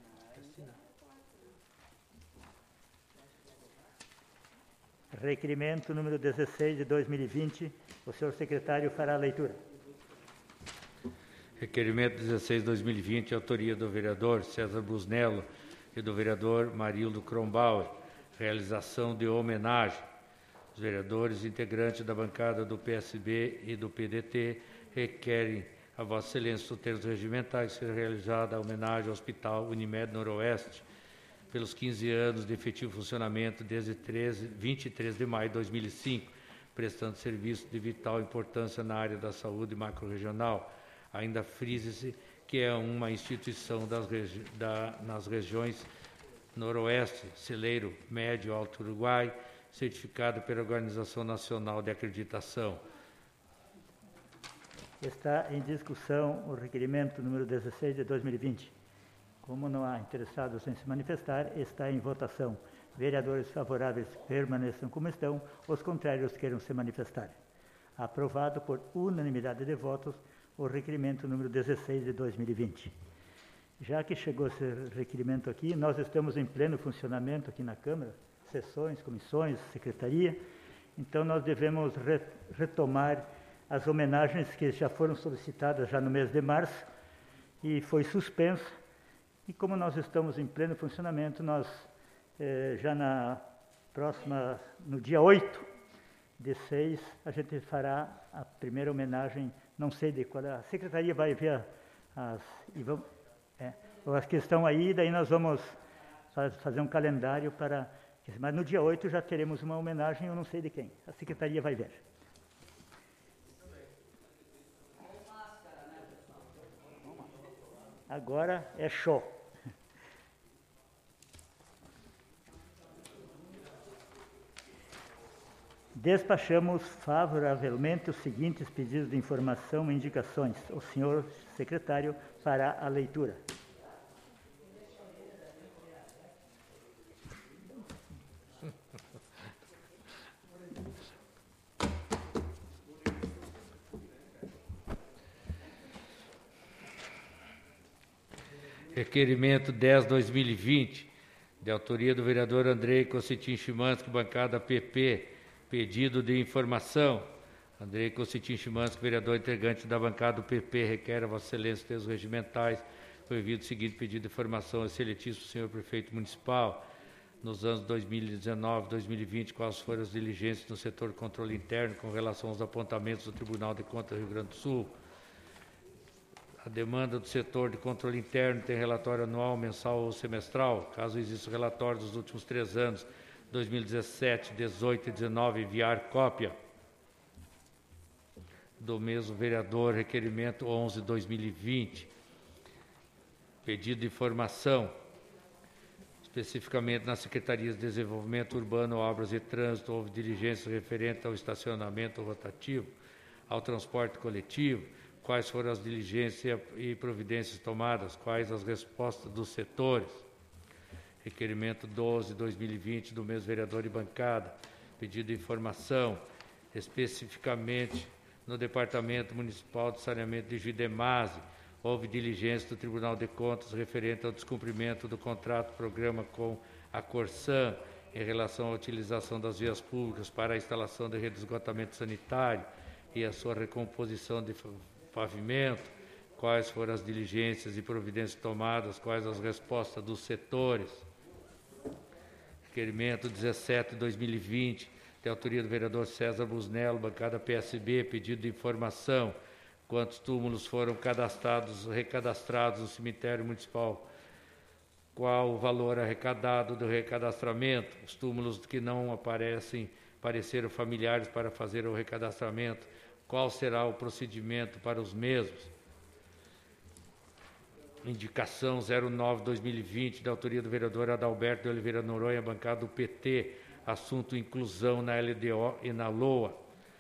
Requerimento número 16 de 2020. O senhor secretário fará a leitura. Requerimento 16 de 2020, autoria do vereador César Busnello e do vereador Marildo Kronbauer. Realização de homenagem. Os vereadores integrantes da bancada do PSB e do PDT requerem a Vossa Excelência os termos regimentais que seja realizada a homenagem ao Hospital Unimed Noroeste pelos 15 anos de efetivo funcionamento desde 23 de maio de 2005, prestando serviço de vital importância na área da saúde macro-regional. Ainda frise-se que é uma instituição nas regiões Noroeste, Celeiro, Médio e Alto Uruguai, certificado pela Organização Nacional de Acreditação. Está em discussão o requerimento número 16 de 2020. Como não há interessados em se manifestar, está em votação. Vereadores favoráveis permaneçam como estão, os contrários queiram se manifestar. Aprovado por unanimidade de votos o requerimento número 16 de 2020. Já que chegou esse requerimento aqui, nós estamos em pleno funcionamento aqui na Câmara, sessões, comissões, secretaria, então nós devemos retomar as homenagens que já foram solicitadas já no mês de março e foi suspenso. E como nós estamos em pleno funcionamento, nós já no dia 8 de 6, a gente fará a primeira homenagem, não sei de qual, a secretaria vai ver as que estão aí, daí nós vamos fazer um calendário para... Mas no dia 8 já teremos uma homenagem, eu não sei de quem, a secretaria vai ver. Agora é show. Despachamos favoravelmente os seguintes pedidos de informação e indicações. O senhor secretário fará a leitura. Requerimento 10/2020, de autoria do vereador Andrei Cossetin Chimansky, bancada PP, pedido de informação. Andrei Cossetin Chimansky, vereador integrante da bancada do PP, requer a Vossa Excelência termos regimentais. Foi enviado o seguinte pedido de informação ao excelentíssimo senhor prefeito municipal. Nos anos 2019 e 2020, quais foram as diligências no setor de controle interno com relação aos apontamentos do Tribunal de Contas do Rio Grande do Sul? A demanda do setor de controle interno tem relatório anual, mensal ou semestral. Caso exista o relatório dos últimos 3 anos, 2017, 18 e 19, enviar cópia. Do mesmo vereador, requerimento 11/2020. Pedido de informação, especificamente nas Secretarias de Desenvolvimento Urbano, Obras e Trânsito, houve diligências referentes ao estacionamento rotativo, ao transporte coletivo. Quais foram as diligências e providências tomadas? Quais as respostas dos setores? Requerimento 12/2020 do mesmo vereador e bancada. Pedido de informação, especificamente no Departamento Municipal de Saneamento de Juidemase, houve diligência do Tribunal de Contas referente ao descumprimento do contrato-programa com a Corsan em relação à utilização das vias públicas para a instalação de rede de esgotamento sanitário e a sua recomposição de pavimento. Quais foram as diligências e providências tomadas? Quais as respostas dos setores? Requerimento 17/2020, de autoria do vereador César Busnello, bancada PSB, pedido de informação. Quantos túmulos foram recadastrados no cemitério municipal? Qual o valor arrecadado do recadastramento? Os túmulos que não apareceram familiares para fazer o recadastramento. Qual será o procedimento para os mesmos? Indicação 09/2020, da autoria do vereador Adalberto de Oliveira Noronha, bancada do PT, assunto inclusão na LDO e na LOA.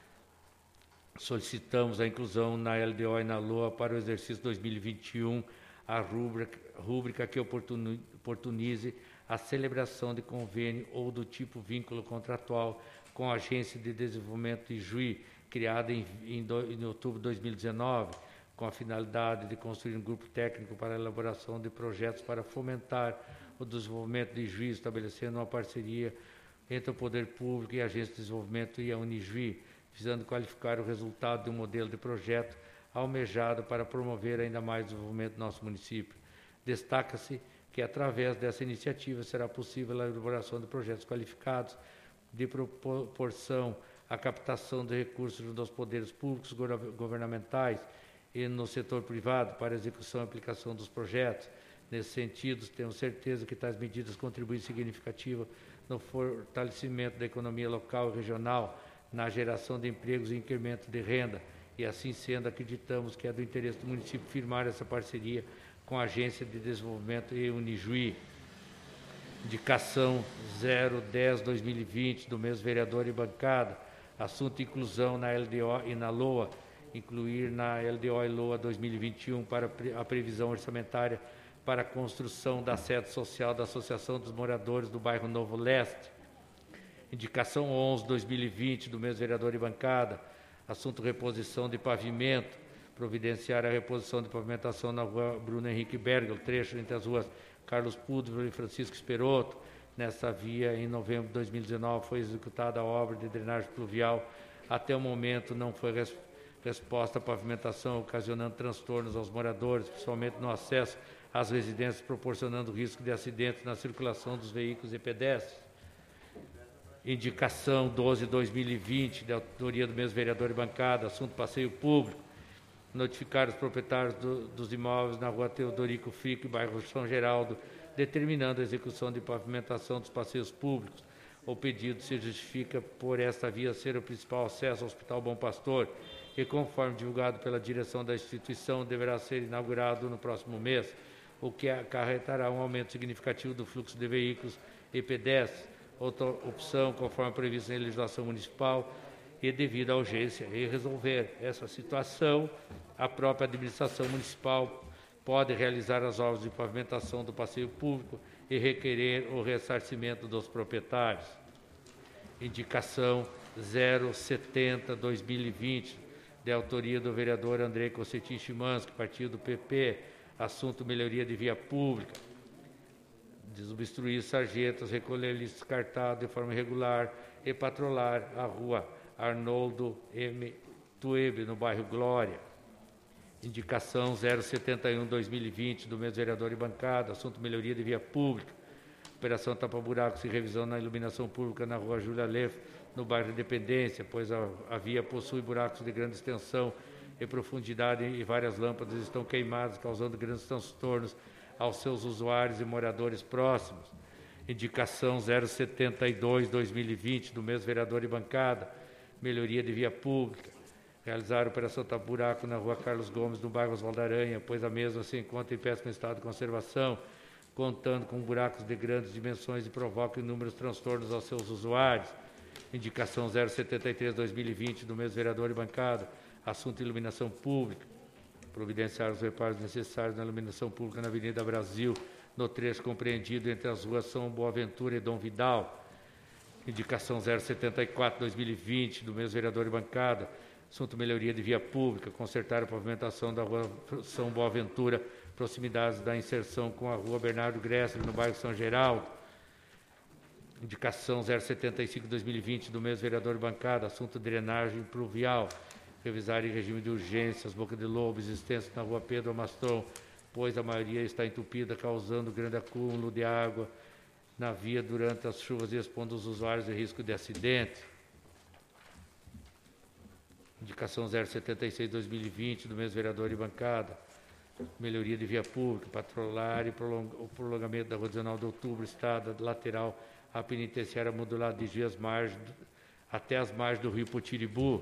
Solicitamos a inclusão na LDO e na LOA para o exercício 2021, a rúbrica que oportunize a celebração de convênio ou do tipo vínculo contratual com a Agência de Desenvolvimento de Juí, criada em outubro de 2019, com a finalidade de construir um grupo técnico para a elaboração de projetos para fomentar o desenvolvimento de Juí, estabelecendo uma parceria entre o Poder Público e a Agência de Desenvolvimento e a Unijuí, visando qualificar o resultado de um modelo de projeto almejado para promover ainda mais o desenvolvimento do nosso município. Destaca-se que, através dessa iniciativa, será possível a elaboração de projetos qualificados de proporção à captação de recursos dos poderes públicos governamentais e no setor privado para a execução e aplicação dos projetos. Nesse sentido, temos certeza que tais medidas contribuem significativamente no fortalecimento da economia local e regional, na geração de empregos e incremento de renda, e assim sendo, acreditamos que é do interesse do município firmar essa parceria com a Agência de Desenvolvimento e Unijuí. Indicação 010/2020 do mesmo vereador e bancada, assunto inclusão na LDO e na LOA, incluir na LDO e LOA 2021 para a previsão orçamentária para a construção da sede social da Associação dos Moradores do Bairro Novo Leste. Indicação 11/2020 do mesmo vereador e bancada, assunto reposição de pavimento, providenciar a reposição de pavimentação na rua Bruno Henrique Bergel, trecho entre as ruas Carlos Pudver e Francisco Esperotto. Nessa via, em novembro de 2019, foi executada a obra de drenagem pluvial. Até o momento não foi resposta à pavimentação, ocasionando transtornos aos moradores, principalmente no acesso às residências, proporcionando risco de acidentes na circulação dos veículos e pedestres. Indicação 12/2020, de autoria do mesmo vereador de bancada, assunto passeio público. Notificar os proprietários dos imóveis na rua Teodorico Frico, bairro São Geraldo, determinando a execução de pavimentação dos passeios públicos. O pedido se justifica por esta via ser o principal acesso ao Hospital Bom Pastor e, conforme divulgado pela direção da instituição, deverá ser inaugurado no próximo mês, o que acarretará um aumento significativo do fluxo de veículos e pedestres. Outra opção, conforme previsto em legislação municipal, e devido à urgência em resolver essa situação, a própria administração municipal pode realizar as obras de pavimentação do passeio público e requerer o ressarcimento dos proprietários. Indicação 070/2020, de autoria do vereador Andrei Cossetin Chimansky, partido do PP, assunto melhoria de via pública. Desobstruir sarjetas, recolher lixo descartado de forma irregular e patrulhar a rua Arnoldo M. Tuebe, no bairro Glória. Indicação 071/2020, do mesmo vereador de bancada, assunto melhoria de via pública. Operação tapa-buracos e revisão na iluminação pública na rua Júlia Leff, no bairro Independência, pois a via possui buracos de grande extensão e profundidade e várias lâmpadas estão queimadas, causando grandes transtornos aos seus usuários e moradores próximos. Indicação 072/2020, do mesmo vereador de bancada, melhoria de via pública. Realizar a operação tapa-buraco na rua Carlos Gomes, no bairro Oswaldo Aranha, pois a mesma se encontra em péssimo estado de conservação, contando com buracos de grandes dimensões e provoca inúmeros transtornos aos seus usuários. Indicação 073/2020, do mesmo vereador de bancada, assunto iluminação pública. Providenciar os reparos necessários na iluminação pública na Avenida Brasil, no trecho compreendido entre as ruas São Boaventura e Dom Vidal. Indicação 074/2020, do mesmo vereador de bancada, assunto melhoria de via pública, consertar a pavimentação da rua São Boaventura, proximidades da inserção com a rua Bernardo Gressler, no bairro São Geraldo. Indicação 075/2020, do mesmo vereador de bancada, assunto drenagem pluvial, revisar em regime de urgência as bocas de lobo existentes na rua Pedro Mastron, pois a maioria está entupida, causando grande acúmulo de água na via durante as chuvas e expondo os usuários a risco de acidente. Indicação 076/2020, do mesmo vereador de bancada, melhoria de via pública, patrulhar e o prolongamento da Rua 19 de Outubro, estrada lateral à penitenciária modular de Dias até as margens do rio Potiribu.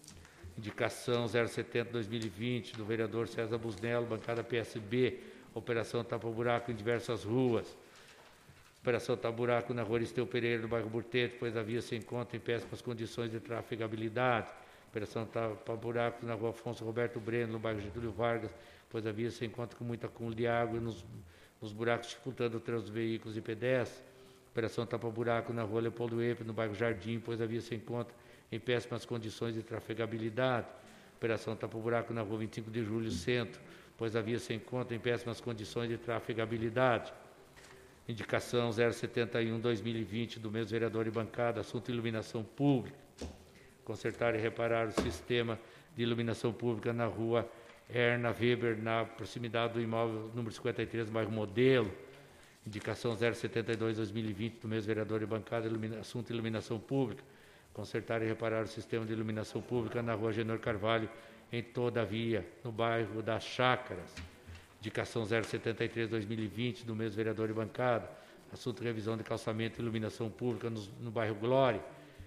Indicação 070/2020, do vereador César Busnello, bancada PSB, operação tapa-buraco em diversas ruas. Operação tapa-buraco na rua Aristeu Pereira, no bairro Burtete, pois a via se encontra em péssimas condições de trafegabilidade. Operação tapa-buraco na rua Afonso Roberto Breno, no bairro Getúlio Vargas, pois a via se encontra com muito acúmulo de água nos buracos, dificultando o trânsito de veículos e pedestres. Operação tapa-buraco na rua Leopoldo Epe, no bairro Jardim, pois a via se encontra em péssimas condições de trafegabilidade. Operação tapa-buraco na rua 25 de Julho, Centro, pois a via se encontra em péssimas condições de trafegabilidade. Indicação 071/2020, do mesmo vereador de bancada, assunto iluminação pública. Consertar e reparar o sistema de iluminação pública na rua Erna Weber, na proximidade do imóvel número 53, bairro Modelo. Indicação 072/2020, do mesmo vereador de bancada, assunto iluminação pública. Consertar e reparar o sistema de iluminação pública na rua Genor Carvalho, em toda a via, no bairro das Chácaras. Indicação 073/2020, do mesmo vereador de bancada, assunto revisão de calçamento e iluminação pública no bairro Glória.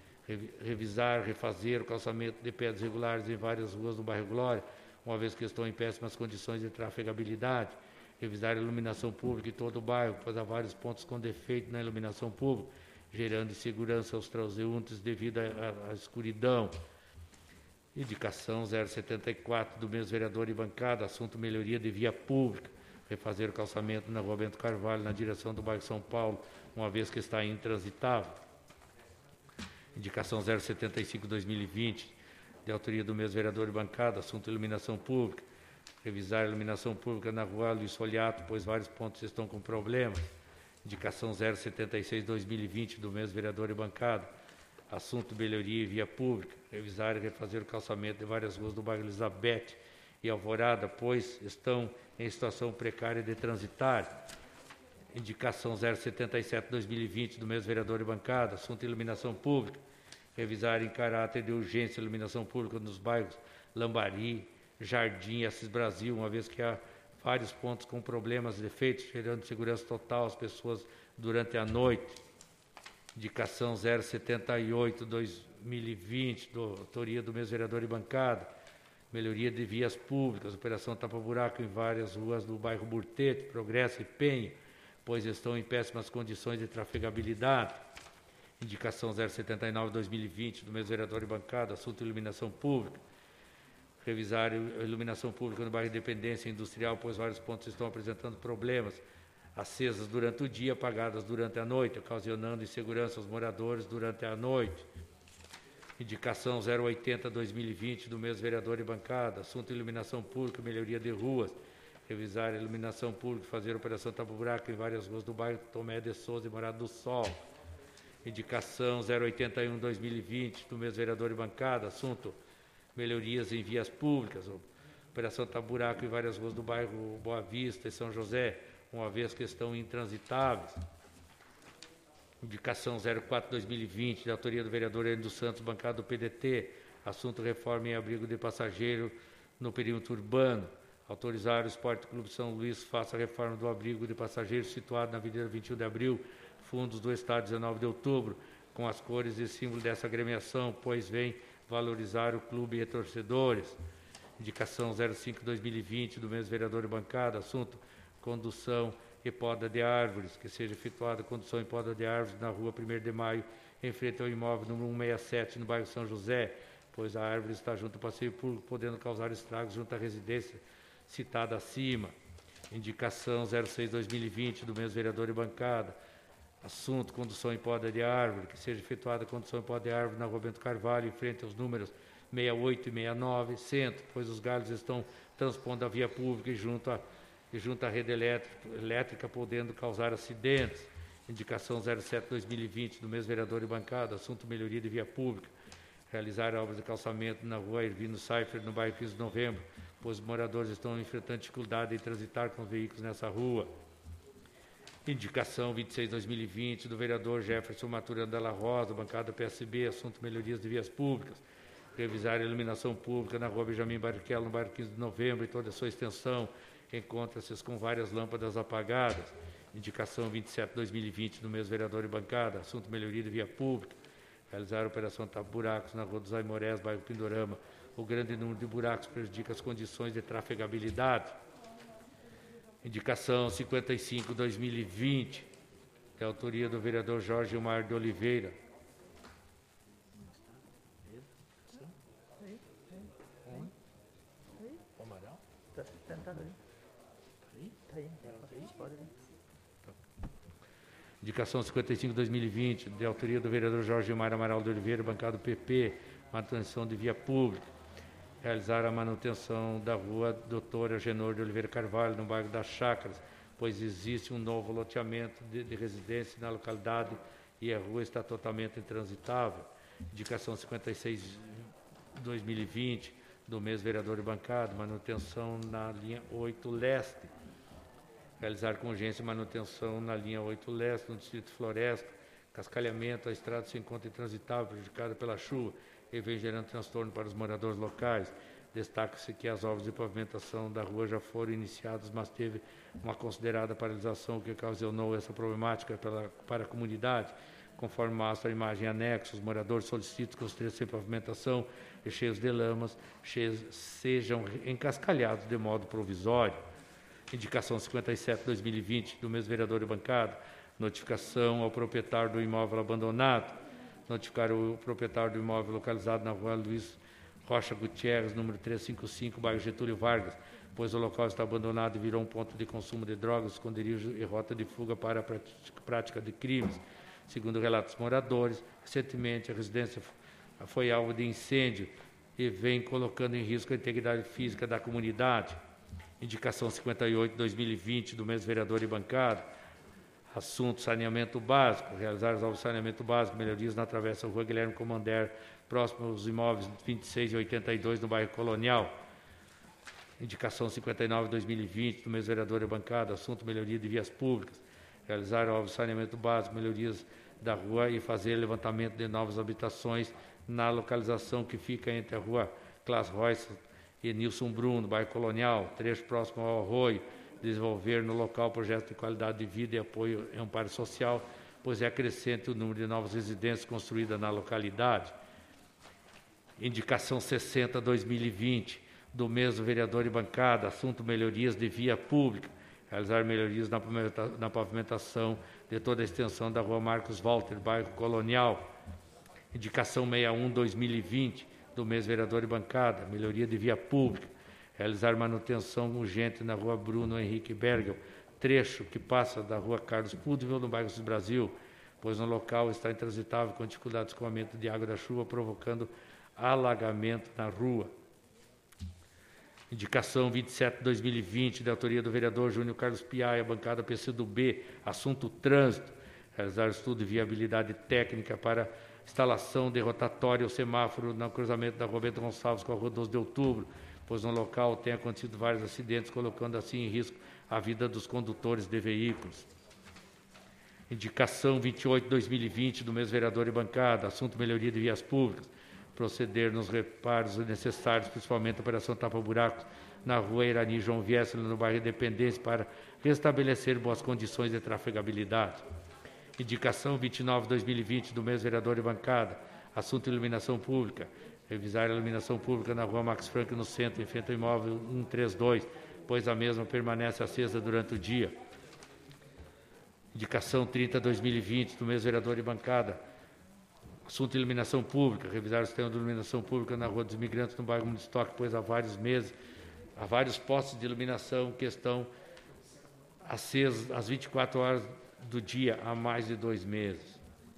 Revisar, refazer o calçamento de pedras regulares em várias ruas do bairro Glória, uma vez que estão em péssimas condições de trafegabilidade. Revisar a iluminação pública em todo o bairro, pois há vários pontos com defeito na iluminação pública, gerando insegurança aos transeuntes devido à escuridão. Indicação 074, do mesmo vereador de bancada, assunto melhoria de via pública, refazer o calçamento na rua Bento Carvalho, na direção do bairro São Paulo, uma vez que está intransitável. Indicação 075/2020, de autoria do mesmo vereador de bancada, assunto iluminação pública, revisar a iluminação pública na rua Luiz Foliato, pois vários pontos estão com problemas. Indicação 076/2020, do mesmo vereador de bancada, assunto melhoria e via pública, revisar e refazer o calçamento de várias ruas do bairro Elizabeth e Alvorada, pois estão em situação precária de transitar. Indicação 077/2020 do mesmo vereador de bancada, assunto iluminação pública. Revisar em caráter de urgência a iluminação pública nos bairros Lambari, Jardim e Assis Brasil, uma vez que há vários pontos com problemas, defeitos, gerando segurança total às pessoas durante a noite. Indicação 078/2020, autoria do mesmo vereador de bancada. Melhoria de vias públicas, operação tapa-buraco em várias ruas do bairro Burtete, Progresso e Penha, pois estão em péssimas condições de trafegabilidade. Indicação 079/2020 do mesmo vereador de bancada, assunto iluminação pública. Revisar a iluminação pública no bairro Independência Industrial, pois vários pontos estão apresentando problemas, acesas durante o dia, apagadas durante a noite, ocasionando insegurança aos moradores durante a noite. Indicação 080/2020 do mesmo vereador de bancada, assunto iluminação pública, melhoria de ruas. Revisar a iluminação pública, fazer operação tapa-buraco em várias ruas do bairro Tomé de Souza e Morada do Sol. Indicação 081/2020 do mesmo vereador de bancada, assunto melhorias em vias públicas, operação tapa-buraco em várias ruas do bairro Boa Vista e São José, uma vez que estão intransitáveis. Indicação 04/2020, de autoria do vereador Hélio dos Santos, bancada do PDT, assunto reforma em abrigo de passageiro no perímetro urbano. Autorizar o Esporte Clube São Luís faça a reforma do abrigo de passageiros situado na Avenida 21 de Abril, fundos do Estado 19 de outubro, com as cores e símbolo dessa agremiação, pois vem valorizar o clube e torcedores. Indicação 05/2020 do mesmo vereador de bancada, assunto condução e poda de árvores, que seja efetuada condução e poda de árvores na rua 1º de Maio, em frente ao imóvel número 167, no bairro São José, pois a árvore está junto ao passeio público, podendo causar estragos junto à residência citada acima. Indicação 06/2020 do mesmo vereador de bancada, assunto condução e poda de árvore, que seja efetuada condução e poda de árvore na rua Bento Carvalho, em frente aos números 68 e 69, centro, pois os galhos estão transpondo a via pública e junto à rede elétrica, podendo causar acidentes. Indicação 07/2020 do mesmo vereador de bancada, assunto melhoria de via pública. Realizar obras de calçamento na rua Ervino Seifer, no bairro 15 de Novembro, pois os moradores estão enfrentando dificuldade em transitar com os veículos nessa rua. Indicação 26/2020 do vereador Jefferson Maturana Della Rosa, bancada PSB, assunto melhorias de vias públicas. Revisar a iluminação pública na rua Benjamin Barrichello, no bairro 15 de Novembro, e toda a sua extensão, encontra-se com várias lâmpadas apagadas. Indicação 27/2020 do mesmo vereador de bancada, assunto melhoria de via pública. Realizar a operação tapa-buracos na rua dos Aimorés, bairro Pindorama. O grande número de buracos prejudica as condições de trafegabilidade. Indicação 55/2020, de autoria do vereador Jorge Gilmar de Oliveira. Indicação 55/2020, de autoria do vereador Jorge Gilmar Amaral de Oliveira, bancado PP, manutenção de via pública. Realizar a manutenção da rua Doutora Genor de Oliveira Carvalho, no bairro das Chácaras, pois existe um novo loteamento de residência na localidade e a rua está totalmente intransitável. Indicação 56/2020, do mesmo vereador de bancada, manutenção na linha 8 Leste. Realizar com urgência manutenção na linha 8 Leste, no distrito Floresta. Cascalhamento, a estrada se encontra intransitável, prejudicada pela chuva, e vem gerando transtorno para os moradores locais. Destaca-se que as obras de pavimentação da rua já foram iniciadas, mas teve uma considerada paralisação que ocasionou essa problemática para a comunidade. Conforme mostra a imagem anexa, os moradores solicitam que os trechos sem pavimentação e cheios de lamas sejam encascalhados de modo provisório. Indicação 57/2020 do mesmo vereador de bancada, notificação ao proprietário do imóvel abandonado. Notificar o proprietário do imóvel localizado na rua Luiz Rocha Gutierrez, número 355, bairro Getúlio Vargas, pois o local está abandonado e virou um ponto de consumo de drogas, esconderijo e rota de fuga para a prática de crimes. Segundo relatos moradores, recentemente a residência foi alvo de incêndio e vem colocando em risco a integridade física da comunidade. Indicação 58/2020 do mesmo vereador de bancada. Assunto saneamento básico. Realizar as obras de saneamento básico, melhorias na travessa Rua Guilherme Commander, próximo aos imóveis 26 e 82 no bairro Colonial. Indicação 59/2020 do mesmo vereador de bancada. Assunto melhoria de vias públicas. realizar obras de saneamento básico, melhorias da rua e fazer levantamento de novas habitações na localização que fica entre a rua Clas Royce e Nilson Bruno, bairro Colonial, trecho próximo ao arroio, desenvolver no local projetos de qualidade de vida e apoio e amparo social, pois é crescente o número de novas residências construídas na localidade. Indicação 60/2020, do mesmo vereador e bancada, assunto melhorias de via pública, realizar melhorias na pavimentação de toda a extensão da rua Marcos Walter, bairro Colonial. Indicação 61/2020, do mesmo vereador e bancada, melhoria de via pública, realizar manutenção urgente na rua Bruno Henrique Bergel, trecho que passa da rua Carlos Pudvel, no bairro do Brasil, pois no local está intransitável com dificuldade de escoamento de água da chuva, provocando alagamento na rua. Indicação 27/2020, de autoria do vereador Júnior Carlos Piaia, bancada PCdoB, assunto trânsito, realizar estudo de viabilidade técnica para instalação de rotatório ou semáforo no cruzamento da rua Bento Gonçalves com a rua 12 de outubro, pois no local tem acontecido vários acidentes, colocando assim em risco a vida dos condutores de veículos. Indicação 28/2020, do mesmo vereador e bancada, assunto melhoria de vias públicas, proceder nos reparos necessários, principalmente a operação tapa-buracos na rua Irani João Viessel, no bairro Independência, para restabelecer boas condições de trafegabilidade. Indicação 29/2020, do mesmo vereador e bancada, assunto iluminação pública, revisar a iluminação pública na rua Max Franco, no centro, em frente ao imóvel 132, pois a mesma permanece acesa durante o dia. Indicação 30/2020, do mesmo vereador e bancada, assunto iluminação pública, revisar o sistema de iluminação pública na Rua dos Imigrantes, no bairro Munistoque, pois há vários meses, há vários postos de iluminação que estão acesos às 24 horas do dia há mais de 2 meses.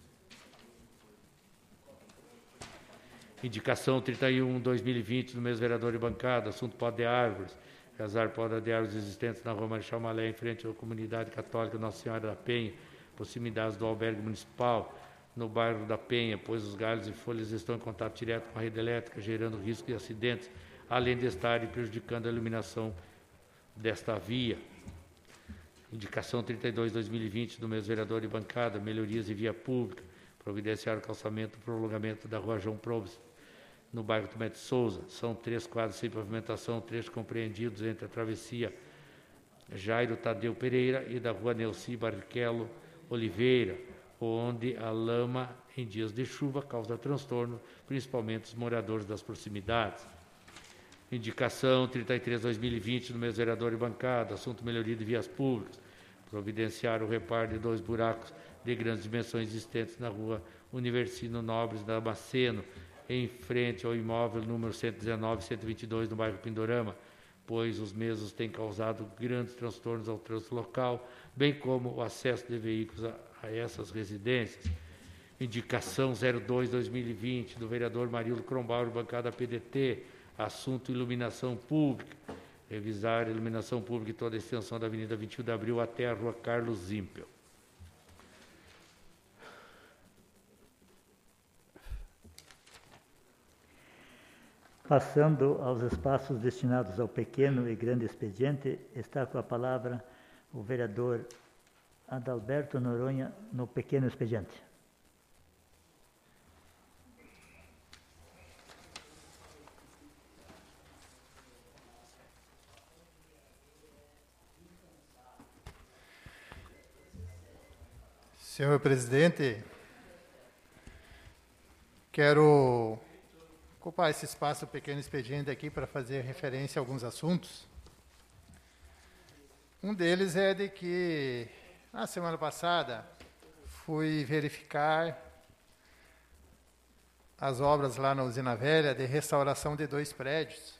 Indicação 31/2020, do mesmo vereador e bancada, assunto poda de árvores, realizar poda de árvores existentes na Rua Marechal Malé, em frente à comunidade católica Nossa Senhora da Penha, proximidades do albergue municipal, no bairro da Penha, pois os galhos e folhas estão em contato direto com a rede elétrica, gerando risco de acidentes, além de estarem prejudicando a iluminação desta via. Indicação 32/2020, do mesmo vereador e bancada, melhorias de via pública, providenciar o calçamento e prolongamento da Rua João Probst, no bairro Tomé de Souza. São 3 quadros sem pavimentação, trechos compreendidos entre a travessia Jairo Tadeu Pereira e da Rua Nelci Barrichello Oliveira, onde a lama em dias de chuva causa transtorno, principalmente os moradores das proximidades. Indicação 33/2020, do mesmo vereador e bancada, assunto melhoria de vias públicas, providenciar o reparo de 2 buracos de grandes dimensões existentes na rua Universino Nobres Damasceno, em frente ao imóvel número 119 e 122, no bairro Pindorama, pois os mesmos têm causado grandes transtornos ao trânsito local, bem como o acesso de veículos a essas residências. Indicação 02/2020, do vereador Marildo Crombauer, bancada PDT, assunto iluminação pública, revisar a iluminação pública em toda a extensão da Avenida 21 de Abril até a Rua Carlos Zimpel. Passando aos espaços destinados ao pequeno e grande expediente, está com a palavra o vereador Adalberto Noronha, no pequeno expediente. Senhor presidente, quero ocupar esse espaço pequeno expediente aqui para fazer referência a alguns assuntos. Um deles é de que, na semana passada, fui verificar as obras lá na Usina Velha de restauração de 2 prédios,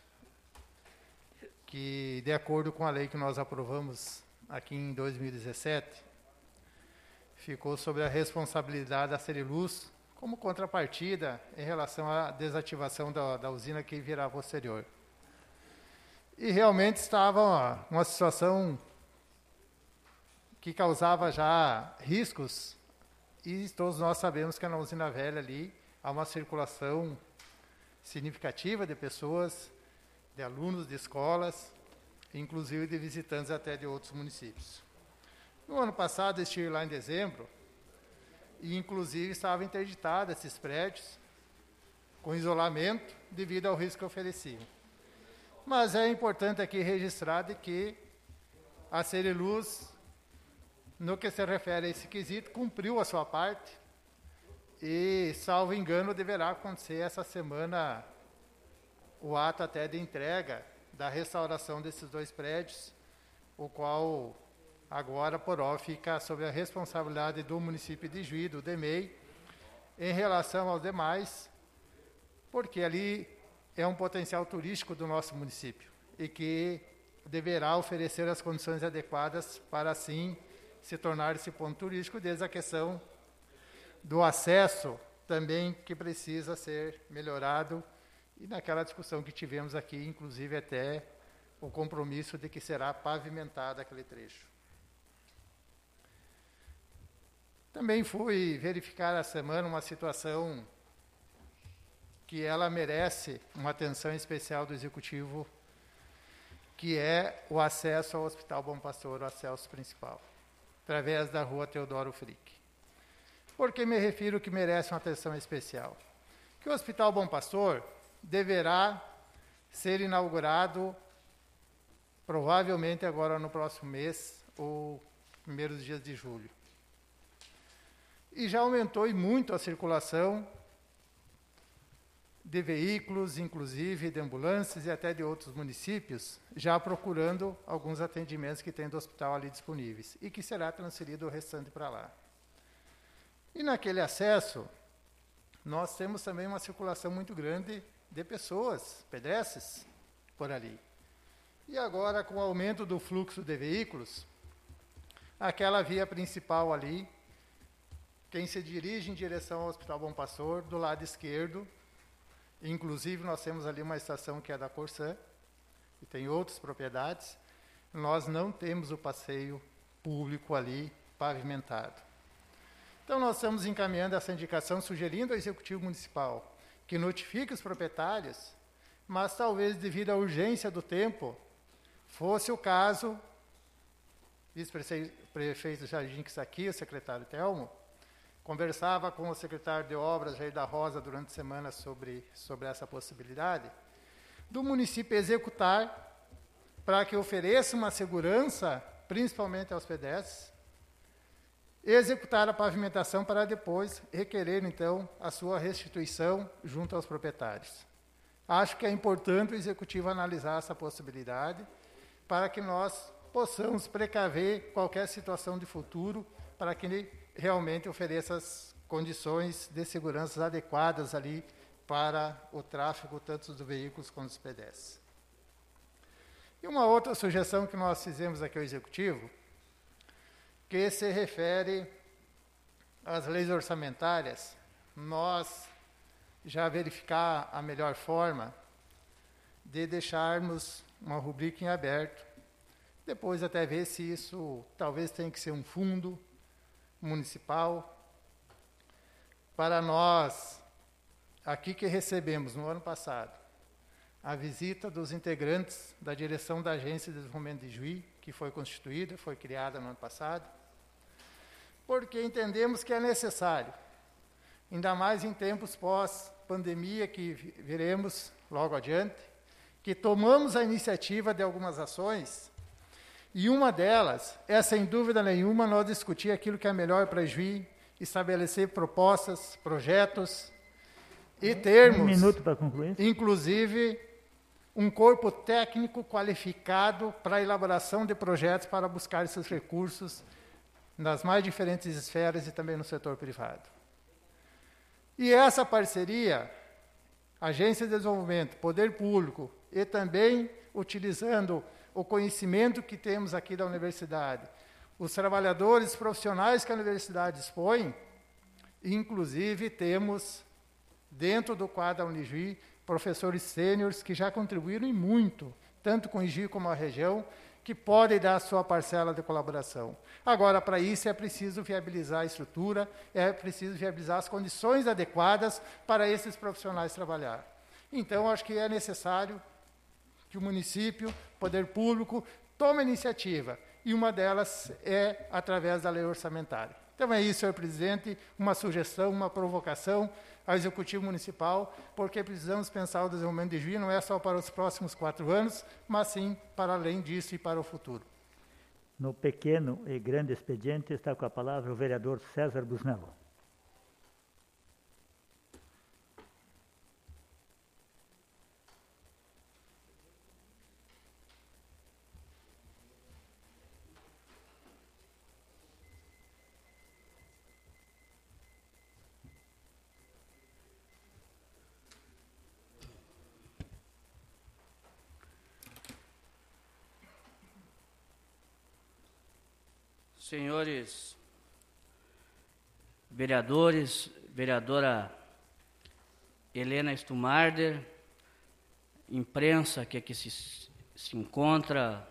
que, de acordo com a lei que nós aprovamos aqui em 2017, ficou sob a responsabilidade da Ceriluz, como contrapartida em relação à desativação da usina que virá posterior. E realmente estava uma situação que causava já riscos, e todos nós sabemos que na Usina Velha ali há uma circulação significativa de pessoas, de alunos de escolas, inclusive de visitantes até de outros municípios. No ano passado, eu estive lá em dezembro, e inclusive estavam interditados esses prédios, com isolamento, devido ao risco que ofereciam. Mas é importante aqui registrar de que a Ceriluz, no que se refere a esse quesito, cumpriu a sua parte e, salvo engano, deverá acontecer essa semana o ato até de entrega da restauração desses 2 prédios, o qual agora, por óbvio, fica sob a responsabilidade do município de Juí, do DEMEI, em relação aos demais, porque ali é um potencial turístico do nosso município e que deverá oferecer as condições adequadas para, assim, se tornar esse ponto turístico, desde a questão do acesso também, que precisa ser melhorado, e naquela discussão que tivemos aqui, inclusive até o compromisso de que será pavimentado aquele trecho. Também fui verificar essa semana uma situação que ela merece uma atenção especial do Executivo, que é o acesso ao Hospital Bom Pastor, o acesso principal, através da Rua Teodoro Frick. Por que me refiro que merece uma atenção especial? Que o Hospital Bom Pastor deverá ser inaugurado provavelmente agora no próximo mês, ou primeiros dias de julho. E já aumentou e muito a circulação de veículos, inclusive de ambulâncias e até de outros municípios, já procurando alguns atendimentos que tem do hospital ali disponíveis e que será transferido o restante para lá. E naquele acesso, nós temos também uma circulação muito grande de pessoas, pedestres, por ali. E agora, com o aumento do fluxo de veículos, aquela via principal ali, quem se dirige em direção ao Hospital Bom Pastor, do lado esquerdo, inclusive nós temos ali uma estação que é da Corsã, e tem outras propriedades, nós não temos o passeio público ali pavimentado. Então, nós estamos encaminhando essa indicação, sugerindo ao Executivo Municipal que notifique os proprietários, mas talvez devido à urgência do tempo, fosse o caso, vice-prefeito Jardim que está aqui, o secretário Telmo, conversava com o secretário de Obras, Jair da Rosa, durante a semana sobre essa possibilidade, do município executar para que ofereça uma segurança, principalmente aos pedestres, executar a pavimentação para depois requerer, então, a sua restituição junto aos proprietários. Acho que é importante o Executivo analisar essa possibilidade para que nós possamos precaver qualquer situação de futuro para que ele realmente ofereça as condições de segurança adequadas ali para o tráfego, tanto dos veículos quanto dos pedestres. E uma outra sugestão que nós fizemos aqui ao Executivo, que se refere às leis orçamentárias, nós já verificar a melhor forma de deixarmos uma rubrica em aberto, depois até ver se isso talvez tenha que ser um fundo municipal, para nós, aqui que recebemos no ano passado, a visita dos integrantes da direção da Agência de Desenvolvimento de Juí, que foi constituída, foi criada no ano passado, porque entendemos que é necessário, ainda mais em tempos pós-pandemia que veremos logo adiante, que tomamos a iniciativa de algumas ações, e uma delas é, sem dúvida nenhuma, nós discutir aquilo que é melhor para Juí, estabelecer propostas, projetos, e termos, um minuto para concluir, inclusive, um corpo técnico qualificado para a elaboração de projetos para buscar esses recursos nas mais diferentes esferas e também no setor privado. E essa parceria, Agência de Desenvolvimento, Poder Público, e também utilizando o conhecimento que temos aqui da universidade, os trabalhadores profissionais que a universidade dispõe, inclusive temos, dentro do quadro da Unijuí, professores sêniores que já contribuíram e muito, tanto com o Juí como a região, que podem dar a sua parcela de colaboração. Agora, para isso, é preciso viabilizar a estrutura, é preciso viabilizar as condições adequadas para esses profissionais trabalhar. Então, acho que é necessário que o município, o poder público, tome a iniciativa e uma delas é através da lei orçamentária. Então é isso, senhor presidente, uma sugestão, uma provocação ao Executivo Municipal, porque precisamos pensar o desenvolvimento de Juí não é só para os próximos 4 anos, mas sim para além disso e para o futuro. No pequeno e grande expediente está com a palavra o vereador César Busnello. Senhores vereadores, vereadora Helena Stumarder, imprensa que aqui se encontra,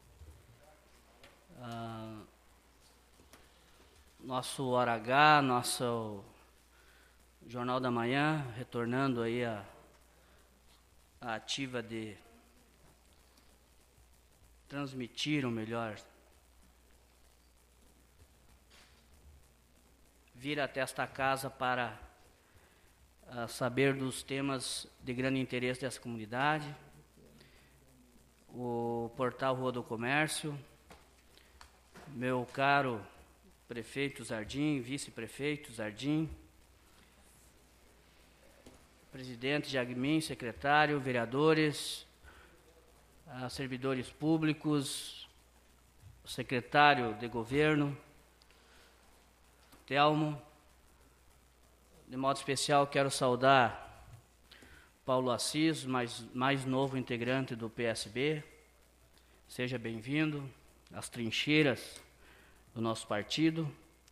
nosso Hora H, nosso Jornal da Manhã, retornando aí a ativa de transmitir, ou melhor, vir até esta casa para saber dos temas de grande interesse dessa comunidade, o portal Rua do Comércio, meu caro prefeito Zardim, vice-prefeito Zardim, presidente Jagmin, secretário, vereadores, servidores públicos, secretário de governo, Telmo. De modo especial, quero saudar Paulo Assis, mais novo integrante do PSB. Seja bem-vindo às trincheiras do nosso partido.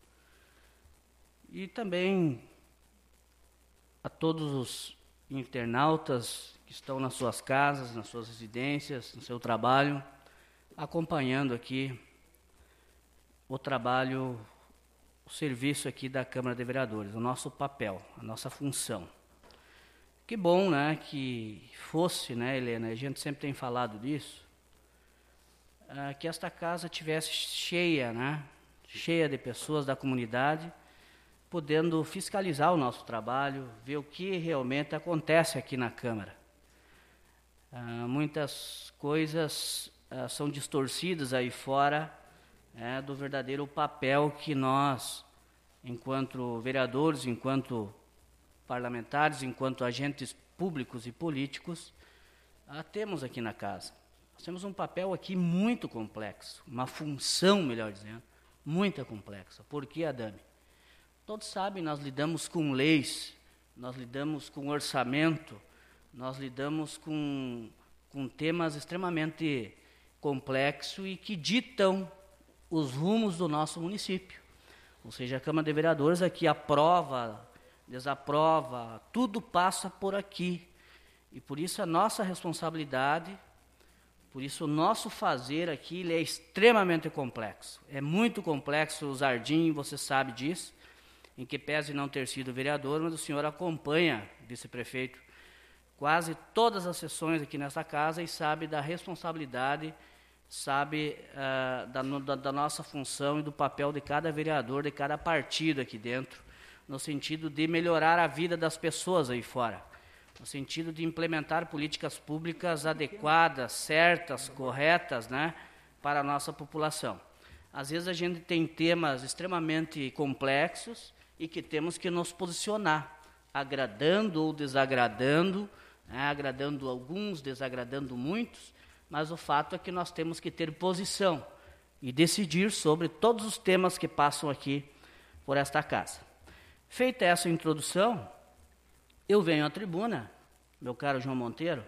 E também a todos os internautas que estão nas suas casas, nas suas residências, no seu trabalho, acompanhando aqui o trabalho, o serviço aqui da Câmara de Vereadores, o nosso papel, a nossa função. Que bom, né, que fosse, né, Helena, a gente sempre tem falado disso, que esta casa tivesse cheia, né, cheia de pessoas da comunidade, podendo fiscalizar o nosso trabalho, ver o que realmente acontece aqui na Câmara. Muitas coisas são distorcidas aí fora, do verdadeiro papel que nós, enquanto vereadores, enquanto parlamentares, enquanto agentes públicos e políticos, temos aqui na casa. Nós temos um papel aqui muito complexo, uma função, melhor dizendo, muito complexa. Por que, Adame? Todos sabem, nós lidamos com leis, nós lidamos com orçamento, nós lidamos com temas extremamente complexos e que ditam os rumos do nosso município. Ou seja, a Câmara de Vereadores aqui aprova, desaprova, tudo passa por aqui. E por isso a nossa responsabilidade, por isso o nosso fazer aqui, ele é extremamente complexo. É muito complexo, o Zardim, você sabe disso, em que pese não ter sido vereador, mas o senhor acompanha, vice-prefeito, quase todas as sessões aqui nessa casa e sabe da responsabilidade, sabe da nossa função e do papel de cada vereador, de cada partido aqui dentro, no sentido de melhorar a vida das pessoas aí fora, no sentido de implementar políticas públicas adequadas, certas, corretas, né, para a nossa população. Às vezes a gente tem temas extremamente complexos e que temos que nos posicionar, agradando ou desagradando, agradando alguns, desagradando muitos, mas o fato é que nós temos que ter posição e decidir sobre todos os temas que passam aqui por esta casa. Feita essa introdução, eu venho à tribuna, meu caro João Monteiro,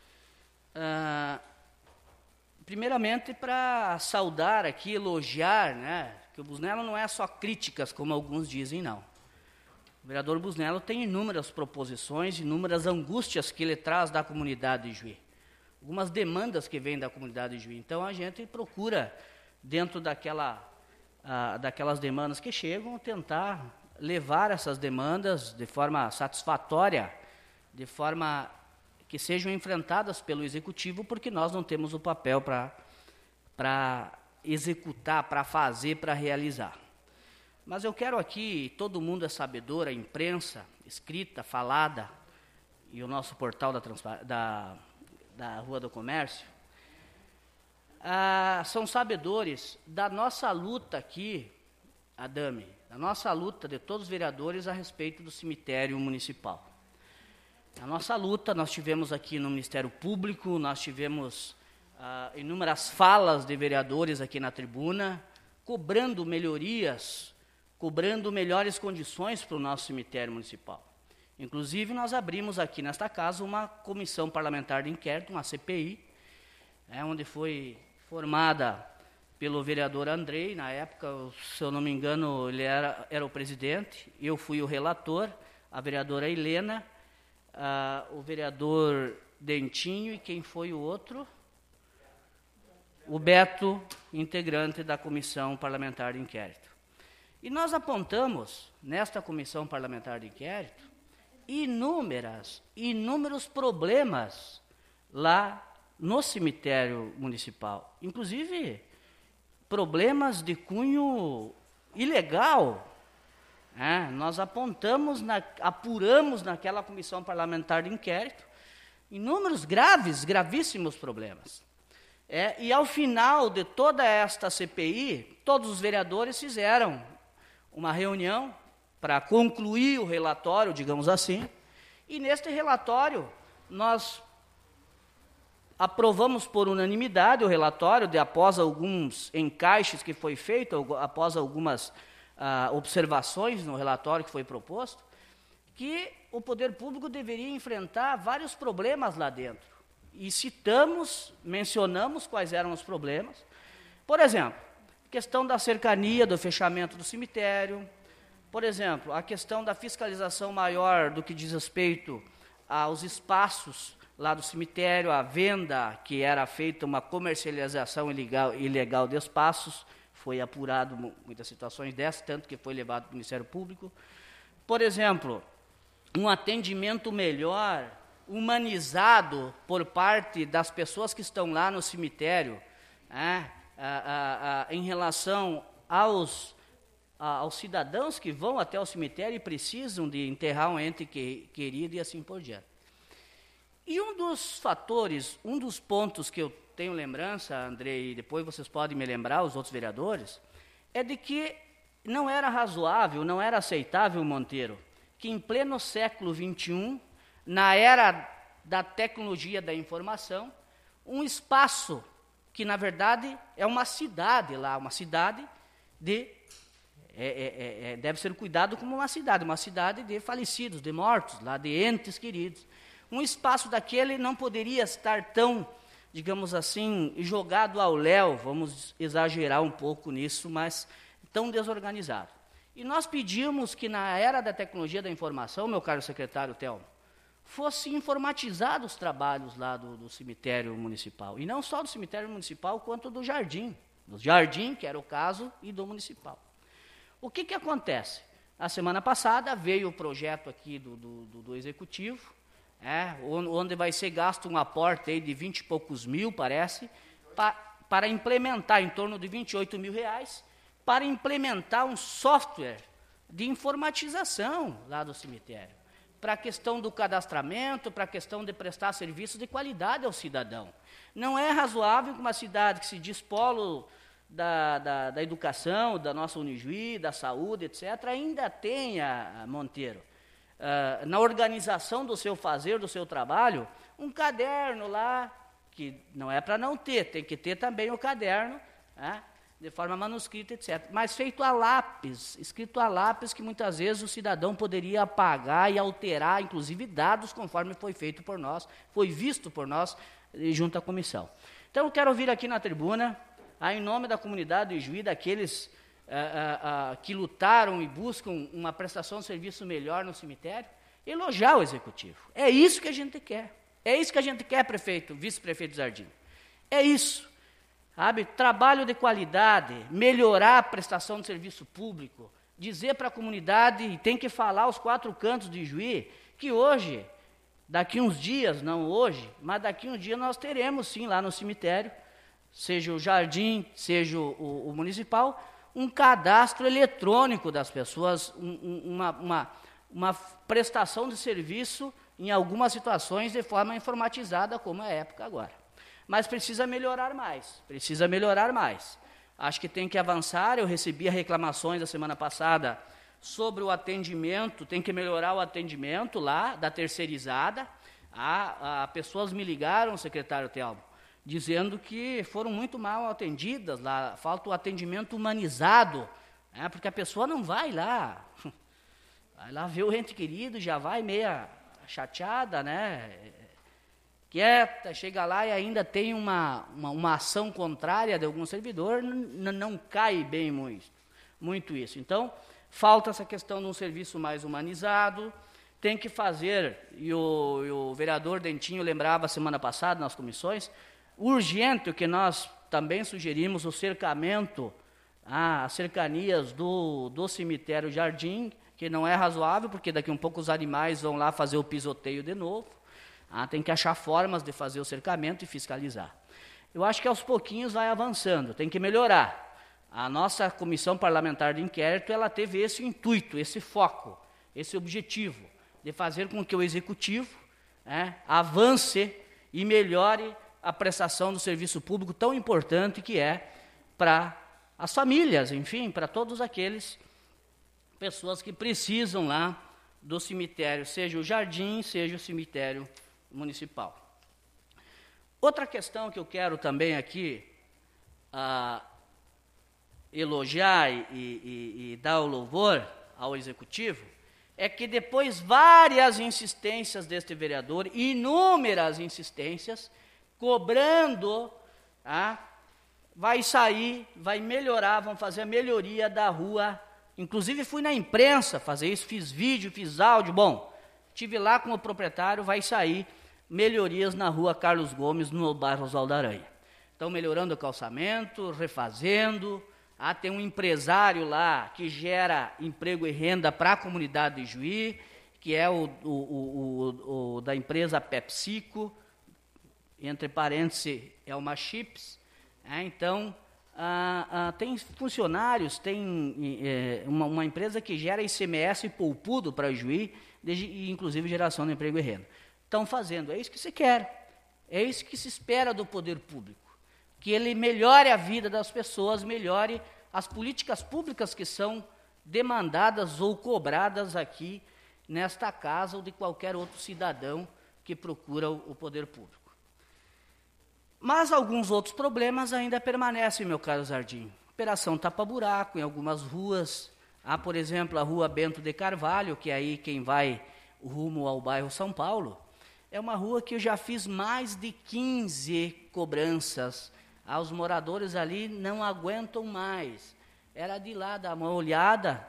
primeiramente para saudar aqui, elogiar, né, que o Busnello não é só críticas, como alguns dizem, não. O vereador Busnello tem inúmeras proposições, inúmeras angústias que ele traz da comunidade de Juí. Algumas demandas que vêm da comunidade de Juí. Então, a gente procura, dentro daquelas demandas que chegam, tentar levar essas demandas de forma satisfatória, de forma que sejam enfrentadas pelo Executivo, porque nós não temos o papel para executar, para fazer, para realizar. Mas eu quero aqui, todo mundo é sabedor, a imprensa, escrita, falada, e o nosso portal da Rua do Comércio, são sabedores da nossa luta aqui, Adame, da nossa luta de todos os vereadores a respeito do cemitério municipal. A nossa luta, nós tivemos aqui no Ministério Público, nós tivemos inúmeras falas de vereadores aqui na tribuna, cobrando melhorias, cobrando melhores condições para o nosso cemitério municipal. Inclusive, nós abrimos aqui nesta casa uma comissão parlamentar de inquérito, uma CPI, onde foi formada pelo vereador Andrei, na época, se eu não me engano, ele era o presidente, eu fui o relator, a vereadora Helena, o vereador Dentinho e quem foi o outro? O Beto, integrante da comissão parlamentar de inquérito. E nós apontamos, nesta comissão parlamentar de inquérito, inúmeros problemas lá no cemitério municipal, inclusive problemas de cunho ilegal. Nós apontamos, apuramos naquela comissão parlamentar de inquérito inúmeros gravíssimos problemas. E ao final de toda esta CPI, todos os vereadores fizeram uma reunião para concluir o relatório, digamos assim, e neste relatório nós aprovamos por unanimidade o relatório, após alguns encaixes que foi feito, após algumas observações no relatório que foi proposto, que o poder público deveria enfrentar vários problemas lá dentro. E mencionamos quais eram os problemas. Por exemplo, questão da cercania, do fechamento do cemitério. Por exemplo, a questão da fiscalização maior do que diz respeito aos espaços lá do cemitério, a venda, que era feita uma comercialização ilegal de espaços, foi apurado muitas situações dessas, tanto que foi levado para o Ministério Público. Por exemplo, um atendimento melhor, humanizado por parte das pessoas que estão lá no cemitério, em relação aos cidadãos que vão até o cemitério e precisam de enterrar um ente querido e assim por diante. E um dos fatores, um dos pontos que eu tenho lembrança, Andrei, e depois vocês podem me lembrar, os outros vereadores, é de que não era razoável, não era aceitável, Monteiro, que em pleno século XXI, na era da tecnologia da informação, um espaço que, na verdade, é uma cidade lá, uma cidade deve ser cuidado como uma cidade de falecidos, de mortos, lá de entes queridos. Um espaço daquele não poderia estar tão, digamos assim, jogado ao léu, vamos exagerar um pouco nisso, mas tão desorganizado. E nós pedimos que, na era da tecnologia da informação, meu caro secretário Telmo, fosse informatizado os trabalhos lá do cemitério municipal. E não só do cemitério municipal, quanto do jardim. Do jardim, que era o caso, e do municipal. O que acontece? A semana passada veio o projeto aqui do Executivo, onde vai ser gasto um aporte aí de 20 e poucos mil, parece, para implementar, em torno de 28 mil reais, para implementar um software de informatização lá do cemitério, para a questão do cadastramento, para a questão de prestar serviços de qualidade ao cidadão. Não é razoável que uma cidade que se diz polo da educação, da nossa Unijuí, da saúde, etc., ainda tenha, Monteiro, na organização do seu fazer, do seu trabalho, um caderno lá, que não é para não ter, tem que ter também o caderno, de forma manuscrita, etc. Mas feito a lápis, escrito a lápis, que muitas vezes o cidadão poderia apagar e alterar, inclusive dados, conforme foi feito por nós, foi visto por nós, junto à comissão. Então, eu quero ouvir aqui na tribuna, em nome da comunidade do Ijuí, daqueles que lutaram e buscam uma prestação de serviço melhor no cemitério, elogiar o Executivo. É isso que a gente quer. É isso que a gente quer, prefeito, vice-prefeito Zardim. É isso. Sabe? Trabalho de qualidade, melhorar a prestação de serviço público, dizer para a comunidade, e tem que falar aos quatro cantos do Ijuí, que hoje, daqui uns dias, não hoje, mas daqui uns dias nós teremos sim lá no cemitério seja o jardim, seja o municipal, um cadastro eletrônico das pessoas, uma prestação de serviço, em algumas situações, de forma informatizada, como é a época agora. Mas precisa melhorar mais, Acho que tem que avançar. Eu recebi reclamações a semana passada sobre o atendimento, tem que melhorar o atendimento lá da terceirizada. Pessoas me ligaram, secretário Telmo, dizendo que foram muito mal atendidas lá, falta o atendimento humanizado, porque a pessoa não vai lá ver o ente querido, já vai meia chateada, quieta, chega lá e ainda tem uma ação contrária de algum servidor, não cai bem muito isso. Então, falta essa questão de um serviço mais humanizado. Tem que fazer, e o vereador Dentinho lembrava semana passada nas comissões, urgente, o que nós também sugerimos, o cercamento, as cercanias do cemitério Jardim, que não é razoável, porque daqui a um pouco os animais vão lá fazer o pisoteio de novo. Tem que achar formas de fazer o cercamento e fiscalizar. Eu acho que aos pouquinhos vai avançando, tem que melhorar. A nossa comissão parlamentar de inquérito, ela teve esse intuito, esse foco, esse objetivo, de fazer com que o executivo avance e melhore a prestação do serviço público tão importante que é para as famílias, enfim, para todos aqueles pessoas que precisam lá do cemitério, seja o jardim, seja o cemitério municipal. Outra questão que eu quero também aqui elogiar e dar o louvor ao executivo, é que depois várias insistências deste vereador, inúmeras insistências, cobrando, vai melhorar, vão fazer a melhoria da rua. Inclusive fui na imprensa fazer isso, fiz vídeo, fiz áudio. Bom, estive lá com o proprietário, vai sair melhorias na rua Carlos Gomes, no bairro Oswaldo Aranha. Estão melhorando o calçamento, refazendo. Tem um empresário lá que gera emprego e renda para a comunidade de Juí, que é o da empresa PepsiCo, entre parênteses, é uma Chips. Então, tem funcionários, tem uma empresa que gera ICMS poupudo para Juí, inclusive geração de emprego e renda. Estão fazendo, é isso que se quer, é isso que se espera do poder público, que ele melhore a vida das pessoas, melhore as políticas públicas que são demandadas ou cobradas aqui nesta casa ou de qualquer outro cidadão que procura o poder público. Mas alguns outros problemas ainda permanecem, meu caro Zardim. Operação tapa-buraco em algumas ruas. Por exemplo, a rua Bento de Carvalho, que é aí quem vai rumo ao bairro São Paulo. É uma rua que eu já fiz mais de 15 cobranças. Os moradores ali não aguentam mais. Era de lá, dar uma olhada,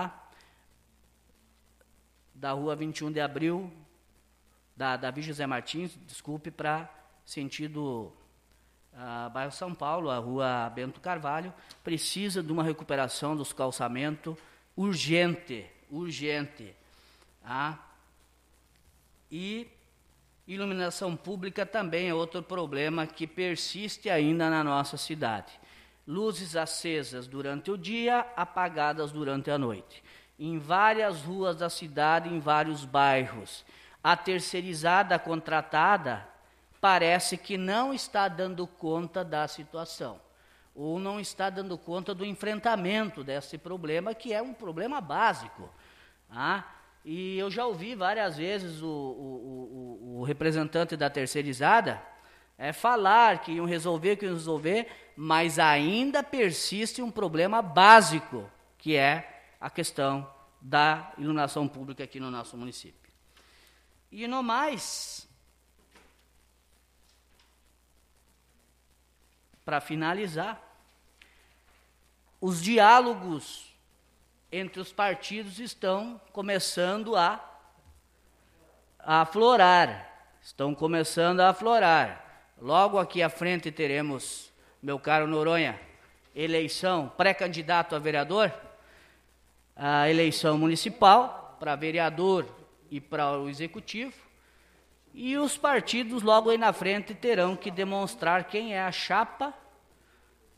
da rua 21 de abril, da Davi José Martins, para sentido bairro São Paulo, a rua Bento Carvalho, precisa de uma recuperação dos calçamentos urgente. E iluminação pública também é outro problema que persiste ainda na nossa cidade. Luzes acesas durante o dia, apagadas durante a noite. Em várias ruas da cidade, em vários bairros. A terceirizada contratada parece que não está dando conta da situação, ou não está dando conta do enfrentamento desse problema, que é um problema básico. E eu já ouvi várias vezes o representante da terceirizada falar que iam resolver, mas ainda persiste um problema básico, que é a questão da iluminação pública aqui no nosso município. E no mais, para finalizar, os diálogos entre os partidos estão começando a aflorar. Logo aqui à frente teremos, meu caro Noronha, eleição, pré-candidato a vereador, a eleição municipal para vereador e para o executivo, e os partidos logo aí na frente terão que demonstrar quem é a chapa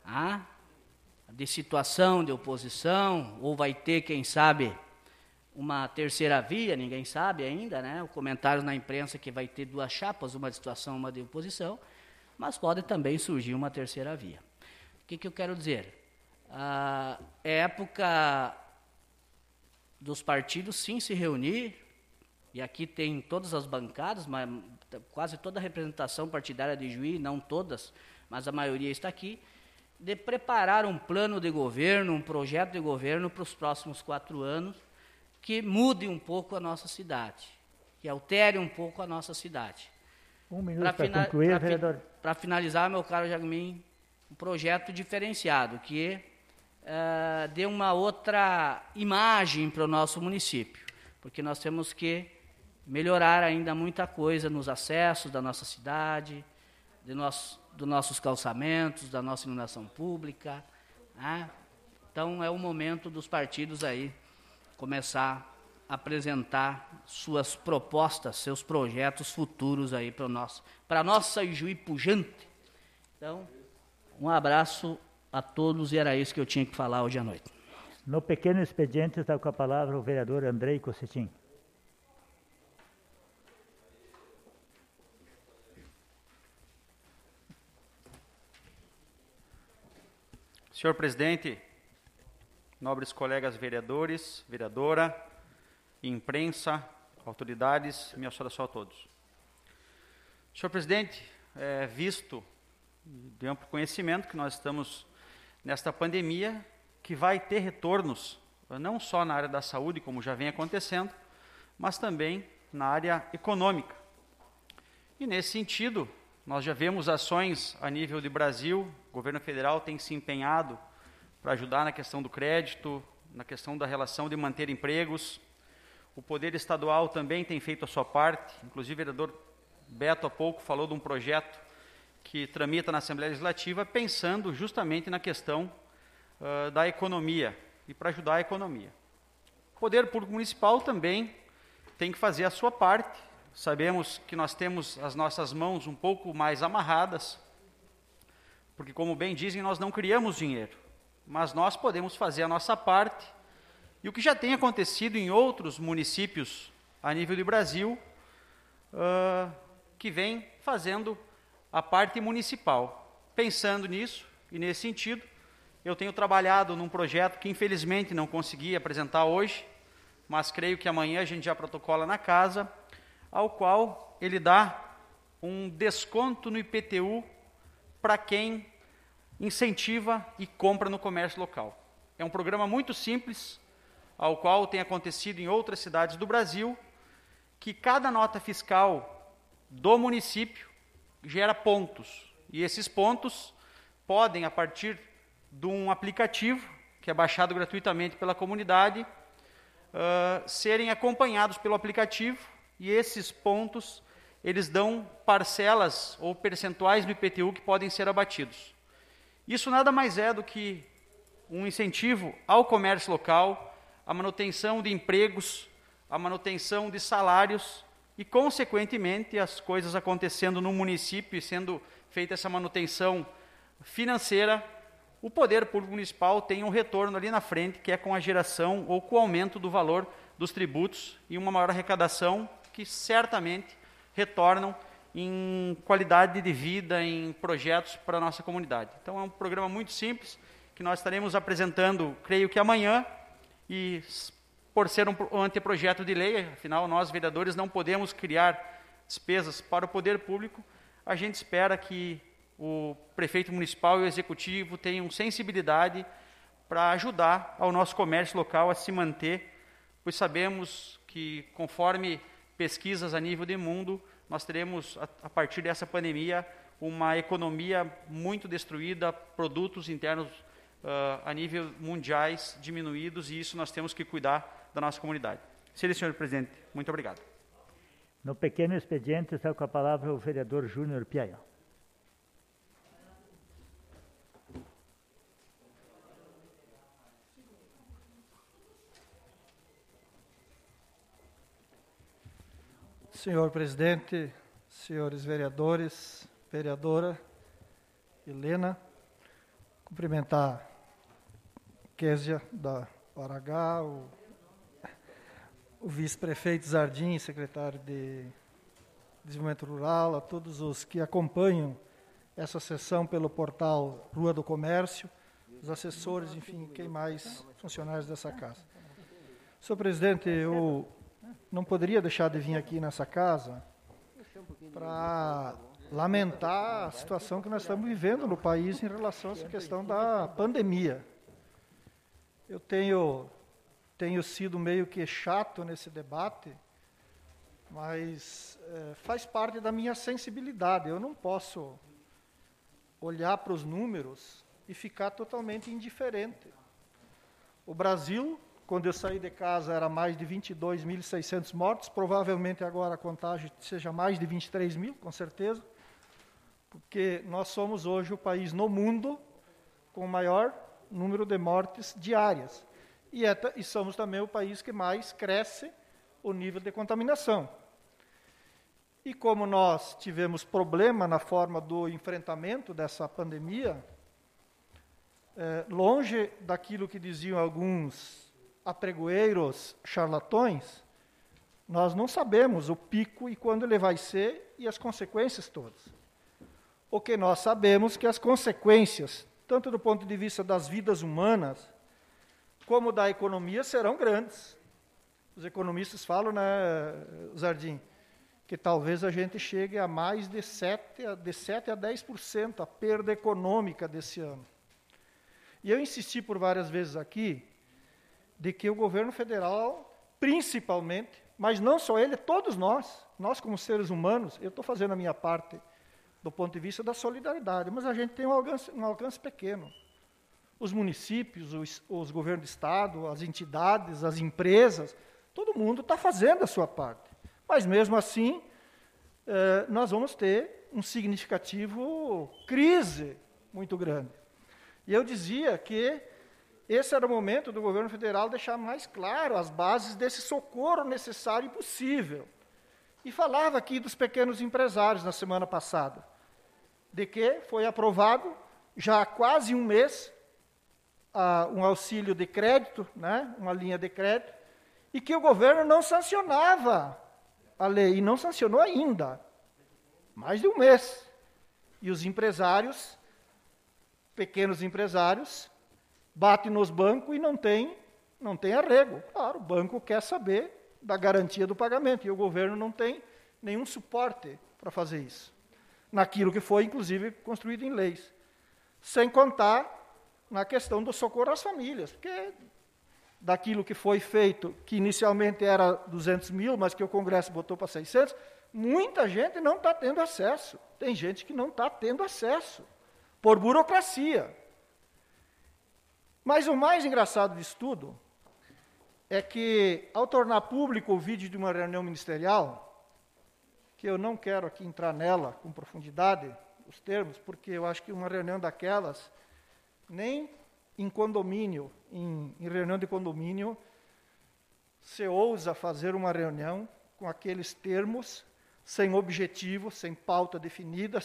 de situação de oposição, ou vai ter, quem sabe, uma terceira via, ninguém sabe ainda, né? O comentário na imprensa que vai ter 2 chapas, uma de situação, uma de oposição, mas pode também surgir uma terceira via. O que eu quero dizer? É época dos partidos sim se reunir, e aqui tem todas as bancadas, mas quase toda a representação partidária de Juí, não todas, mas a maioria está aqui, de preparar um plano de governo, um projeto de governo para os próximos 4 anos, que mude um pouco a nossa cidade, que altere um pouco a nossa cidade. 1 minuto para concluir, vereador. Para finalizar, meu caro Jagmin, um projeto diferenciado, que dê uma outra imagem para o nosso município, porque nós temos que melhorar ainda muita coisa nos acessos da nossa cidade, dos nossos calçamentos, da nossa iluminação pública, né? Então, é o momento dos partidos aí começar a apresentar suas propostas, seus projetos futuros aí para a nossa Ijuí pujante. Então, um abraço a todos e era isso que eu tinha que falar hoje à noite. No pequeno expediente está com a palavra o vereador Andrei Cossetin. Senhor presidente, nobres colegas vereadores, vereadora, imprensa, autoridades, minha saudação a todos. Senhor presidente, visto de amplo conhecimento que nós estamos nesta pandemia, que vai ter retornos, não só na área da saúde, como já vem acontecendo, mas também na área econômica. E nesse sentido, nós já vemos ações a nível de Brasil, o governo federal tem se empenhado para ajudar na questão do crédito, na questão da relação de manter empregos. O poder estadual também tem feito a sua parte, inclusive o vereador Beto há pouco falou de um projeto que tramita na Assembleia Legislativa, pensando justamente na questão da economia e para ajudar a economia. O poder público municipal também tem que fazer a sua parte. Sabemos que nós temos as nossas mãos um pouco mais amarradas, porque, como bem dizem, nós não criamos dinheiro, mas nós podemos fazer a nossa parte. E o que já tem acontecido em outros municípios a nível do Brasil, que vem fazendo a parte municipal. Pensando nisso e nesse sentido, eu tenho trabalhado num projeto que infelizmente não consegui apresentar hoje, mas creio que amanhã a gente já protocola na casa, ao qual ele dá um desconto no IPTU para quem incentiva e compra no comércio local. É um programa muito simples, ao qual tem acontecido em outras cidades do Brasil, que cada nota fiscal do município gera pontos. E esses pontos podem, a partir de um aplicativo, que é baixado gratuitamente pela comunidade, serem acompanhados pelo aplicativo, e esses pontos, eles dão parcelas ou percentuais no IPTU que podem ser abatidos. Isso nada mais é do que um incentivo ao comércio local, a manutenção de empregos, a manutenção de salários e, consequentemente, as coisas acontecendo no município e sendo feita essa manutenção financeira, o poder público municipal tem um retorno ali na frente, que é com a geração ou com o aumento do valor dos tributos e uma maior arrecadação que certamente retornam em qualidade de vida, em projetos para a nossa comunidade. Então, é um programa muito simples, que nós estaremos apresentando, creio que amanhã, e por ser um anteprojeto de lei, afinal, nós, vereadores, não podemos criar despesas para o poder público, a gente espera que o prefeito municipal e o executivo tenham sensibilidade para ajudar ao nosso comércio local a se manter, pois sabemos que, conforme pesquisas a nível de mundo, nós teremos, a partir dessa pandemia, uma economia muito destruída, produtos internos a nível mundiais diminuídos, e isso nós temos que cuidar da nossa comunidade. Senhor presidente, muito obrigado. No pequeno expediente está com a palavra o vereador Júnior Piaia. Senhor presidente, senhores vereadores, vereadora Helena, Cumprimentar Késia da Paragá, o vice-prefeito Zardim, secretário de Desenvolvimento Rural, a todos os que acompanham essa sessão pelo portal Rua do Comércio, os assessores, enfim, quem mais, funcionários dessa casa. Senhor presidente, eu não poderia deixar de vir aqui nessa casa para lamentar a situação que nós estamos vivendo no país em relação a essa questão da pandemia. Eu tenho sido meio que chato nesse debate, mas faz parte da minha sensibilidade. Eu não posso olhar para os números e ficar totalmente indiferente. O Brasil, quando eu saí de casa, era mais de 22.600 mortos, provavelmente agora a contagem seja mais de 23 mil, com certeza, porque nós somos hoje o país no mundo com o maior número de mortes diárias. E somos também o país que mais cresce o nível de contaminação. E como nós tivemos problema na forma do enfrentamento dessa pandemia, longe daquilo que diziam alguns apregoeiros charlatões, nós não sabemos o pico e quando ele vai ser e as consequências todas. O que nós sabemos que as consequências, tanto do ponto de vista das vidas humanas, como da economia, serão grandes. Os economistas falam, né, Zardim, que talvez a gente chegue a mais de 7 a 10% a perda econômica desse ano. E eu insisti por várias vezes aqui de que o governo federal, principalmente, mas não só ele, todos nós como seres humanos, eu estou fazendo a minha parte do ponto de vista da solidariedade, mas a gente tem um alcance pequeno. Os municípios, os governos de estado, as entidades, as empresas, todo mundo está fazendo a sua parte. Mas, mesmo assim, nós vamos ter um significativo crise muito grande. E eu dizia que esse era o momento do governo federal deixar mais claro as bases desse socorro necessário e possível. E falava aqui dos pequenos empresários na semana passada, de que foi aprovado já há quase um mês um auxílio de crédito, né, uma linha de crédito, e que o governo não sancionava a lei, e não sancionou ainda, mais de um mês. E os empresários, pequenos empresários, batem nos bancos e não tem arrego. Claro, o banco quer saber da garantia do pagamento, e o governo não tem nenhum suporte para fazer isso, naquilo que foi, inclusive, construído em leis. Sem contar na questão do socorro às famílias, porque daquilo que foi feito, que inicialmente era 200 mil, mas que o Congresso botou para 600, muita gente não está tendo acesso. Tem gente que não está tendo acesso, por burocracia. Mas o mais engraçado disso tudo é que, ao tornar público o vídeo de uma reunião ministerial, que eu não quero aqui entrar nela com profundidade, os termos, porque eu acho que uma reunião daquelas, nem em condomínio, em reunião de condomínio, se ousa fazer uma reunião com aqueles termos, sem objetivo, sem pauta definida,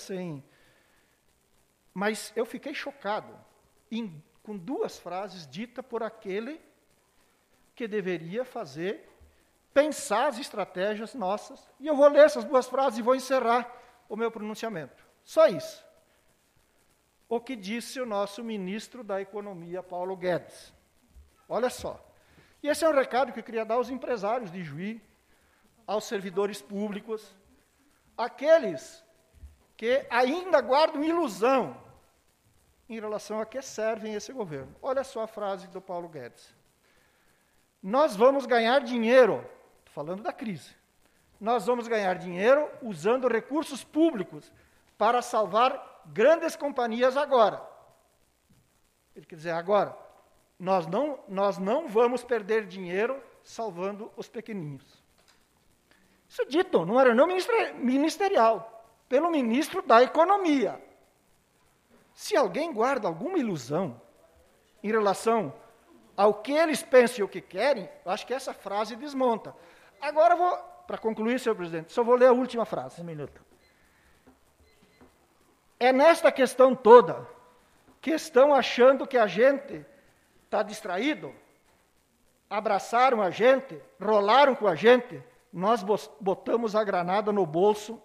Mas eu fiquei chocado com duas frases ditas por aquele que deveria pensar as estratégias nossas. E eu vou ler essas duas frases e vou encerrar o meu pronunciamento. Só isso. O que disse o nosso ministro da Economia, Paulo Guedes. Olha só. E esse é um recado que eu queria dar aos empresários de Juí, aos servidores públicos, aqueles que ainda guardam ilusão em relação a que servem esse governo. Olha só a frase do Paulo Guedes. Nós vamos ganhar dinheiro, estou falando da crise, nós vamos ganhar dinheiro usando recursos públicos para salvar grandes companhias agora. Ele quer dizer, agora, nós não vamos perder dinheiro salvando os pequenininhos. Isso dito numa reunião ministerial, pelo ministro da Economia. Se alguém guarda alguma ilusão em relação ao que eles pensam e o que querem, eu acho que essa frase desmonta. Agora, para concluir, senhor presidente, só vou ler a última frase. Um minuto. É nesta questão toda que estão achando que a gente está distraído, abraçaram a gente, rolaram com a gente, nós botamos a granada no bolso.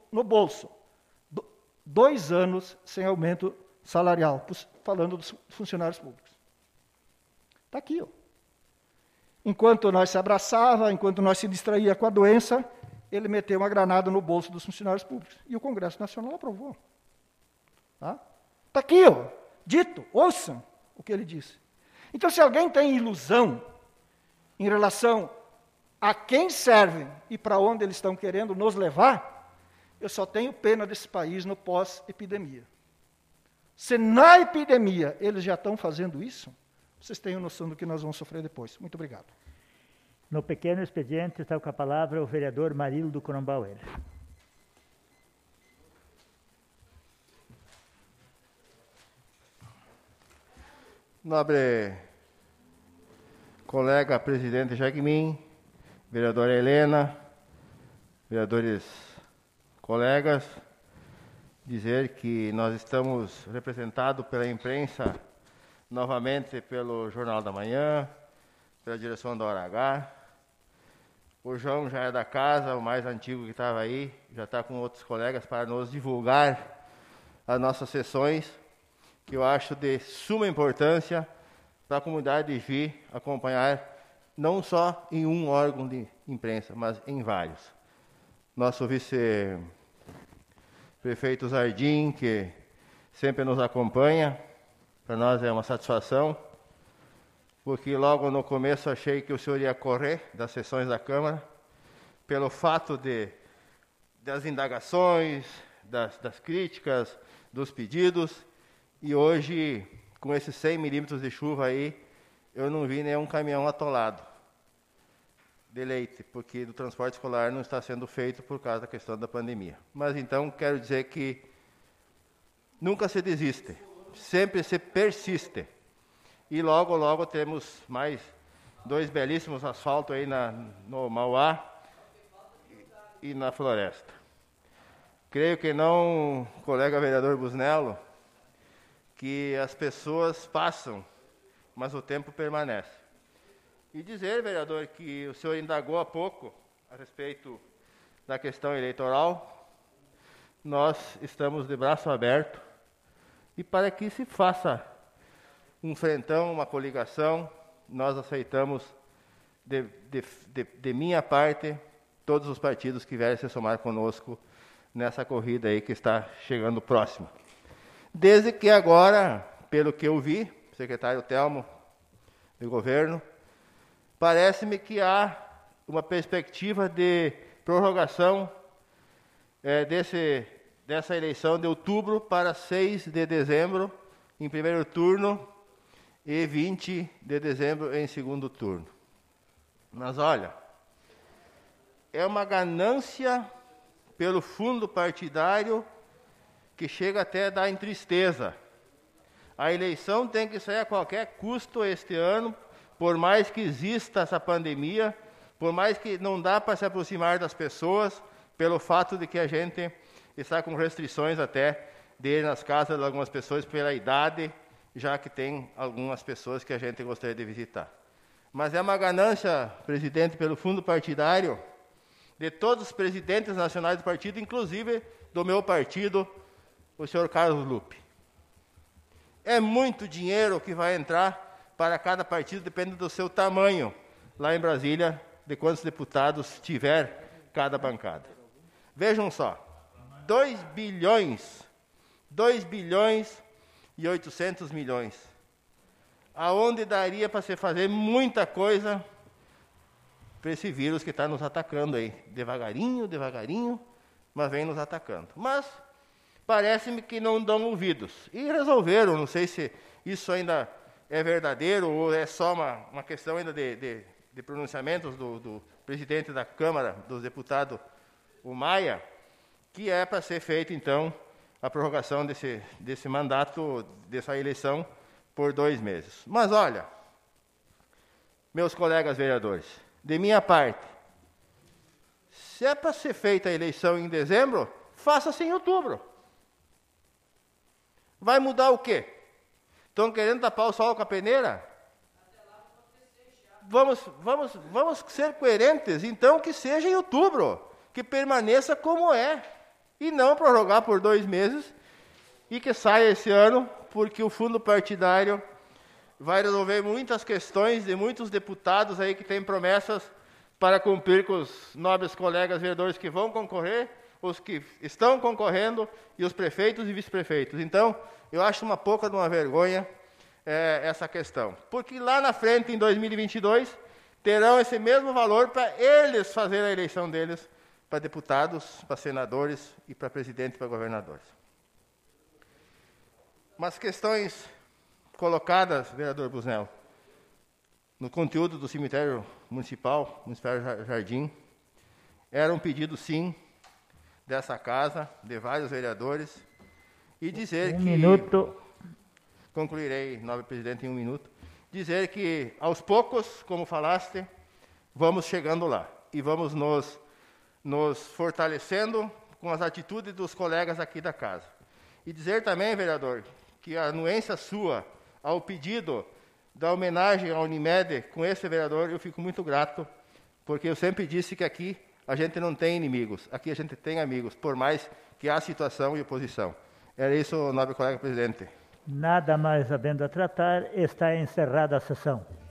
2 anos sem aumento salarial, falando dos funcionários públicos. Está aqui, ó. Enquanto nós se abraçava, enquanto nós se distraía com a doença, ele meteu uma granada no bolso dos funcionários públicos. E o Congresso Nacional aprovou. Está aqui, ó, dito, ouçam o que ele disse. Então, se alguém tem ilusão em relação a quem servem e para onde eles estão querendo nos levar, eu só tenho pena desse país no pós-epidemia. Se na epidemia eles já estão fazendo isso, vocês tenham noção do que nós vamos sofrer depois. Muito obrigado. No pequeno expediente está com a palavra o vereador Marildo Cronbauer. Nobre colega presidente Jagmin, vereadora Helena, vereadores colegas, dizer que nós estamos representados pela imprensa, novamente pelo Jornal da Manhã, pela direção da Hora H. O João já é da casa, o mais antigo que estava aí, já está com outros colegas para nos divulgar as nossas sessões, que eu acho de suma importância para a comunidade vir acompanhar, não só em um órgão de imprensa, mas em vários. Nosso vice-prefeito Zardim, que sempre nos acompanha, para nós é uma satisfação, porque logo no começo achei que o senhor ia correr das sessões da Câmara, pelo fato das indagações, das críticas, dos pedidos, e hoje, com esses 100 milímetros de chuva aí, eu não vi nenhum caminhão atolado de leite, porque o transporte escolar não está sendo feito por causa da questão da pandemia. Mas então, quero dizer que nunca se desiste, sempre se persiste. E logo, logo temos mais 2 belíssimos asfaltos aí no Mauá e na Floresta. Creio que não, colega vereador Busnello, que as pessoas passam, mas o tempo permanece. E dizer, vereador, que o senhor indagou há pouco a respeito da questão eleitoral, nós estamos de braço aberto e para que se faça um frentão, uma coligação, nós aceitamos, de minha parte, todos os partidos que vierem se somar conosco nessa corrida aí que está chegando próxima. Desde que agora, pelo que eu vi, secretário Telmo, do governo, parece-me que há uma perspectiva de prorrogação dessa eleição de outubro para 6 de dezembro, em primeiro turno, e 20 de dezembro em segundo turno. Mas, olha, é uma ganância pelo fundo partidário que chega até a dar em tristeza. A eleição tem que sair a qualquer custo este ano, por mais que exista essa pandemia, por mais que não dá para se aproximar das pessoas, pelo fato de que a gente está com restrições até de ir nas casas de algumas pessoas pela idade, já que tem algumas pessoas que a gente gostaria de visitar. Mas é uma ganância, presidente, pelo fundo partidário, de todos os presidentes nacionais do partido, inclusive do meu partido, o senhor Carlos Lupe. É muito dinheiro que vai entrar para cada partido, depende do seu tamanho, lá em Brasília, de quantos deputados tiver cada bancada. Vejam só, 2 bilhões e 800 milhões, aonde daria para se fazer muita coisa para esse vírus que está nos atacando aí, devagarinho, mas vem nos atacando. Mas parece-me que não dão ouvidos. E resolveram, não sei se isso ainda é verdadeiro ou é só uma questão ainda de pronunciamentos do presidente da Câmara, dos deputados, o Maia, que é para ser feita, então, a prorrogação desse mandato, dessa eleição, por 2 meses. Mas, olha, meus colegas vereadores, de minha parte, se é para ser feita a eleição em dezembro, faça-se em outubro. Vai mudar o quê? Estão querendo tapar o sol com a peneira? Vamos ser coerentes. Então, que seja em outubro, que permaneça como é, e não prorrogar por 2 meses, e que saia esse ano, porque o fundo partidário vai resolver muitas questões de muitos deputados aí que têm promessas para cumprir com os nobres colegas vereadores que vão concorrer, os que estão concorrendo e os prefeitos e vice-prefeitos. Então, eu acho uma pouca de uma vergonha essa questão. Porque lá na frente, em 2022, terão esse mesmo valor para eles fazer a eleição deles para deputados, para senadores e para presidente e para governadores. Mas questões colocadas, vereador Busnello, no conteúdo do cemitério municipal Jardim, era um pedido, sim, dessa casa, de vários vereadores, e dizer que... minuto. Concluirei, nobre presidente, em 1 minuto. Dizer que, aos poucos, como falaste, vamos chegando lá. E vamos nos fortalecendo com as atitudes dos colegas aqui da casa. E dizer também, vereador, que a anuência sua ao pedido da homenagem à Unimed com esse vereador, eu fico muito grato, porque eu sempre disse que aqui a gente não tem inimigos, aqui a gente tem amigos, por mais que há situação e oposição. Era isso, nobre colega presidente. Nada mais havendo a tratar, está encerrada a sessão.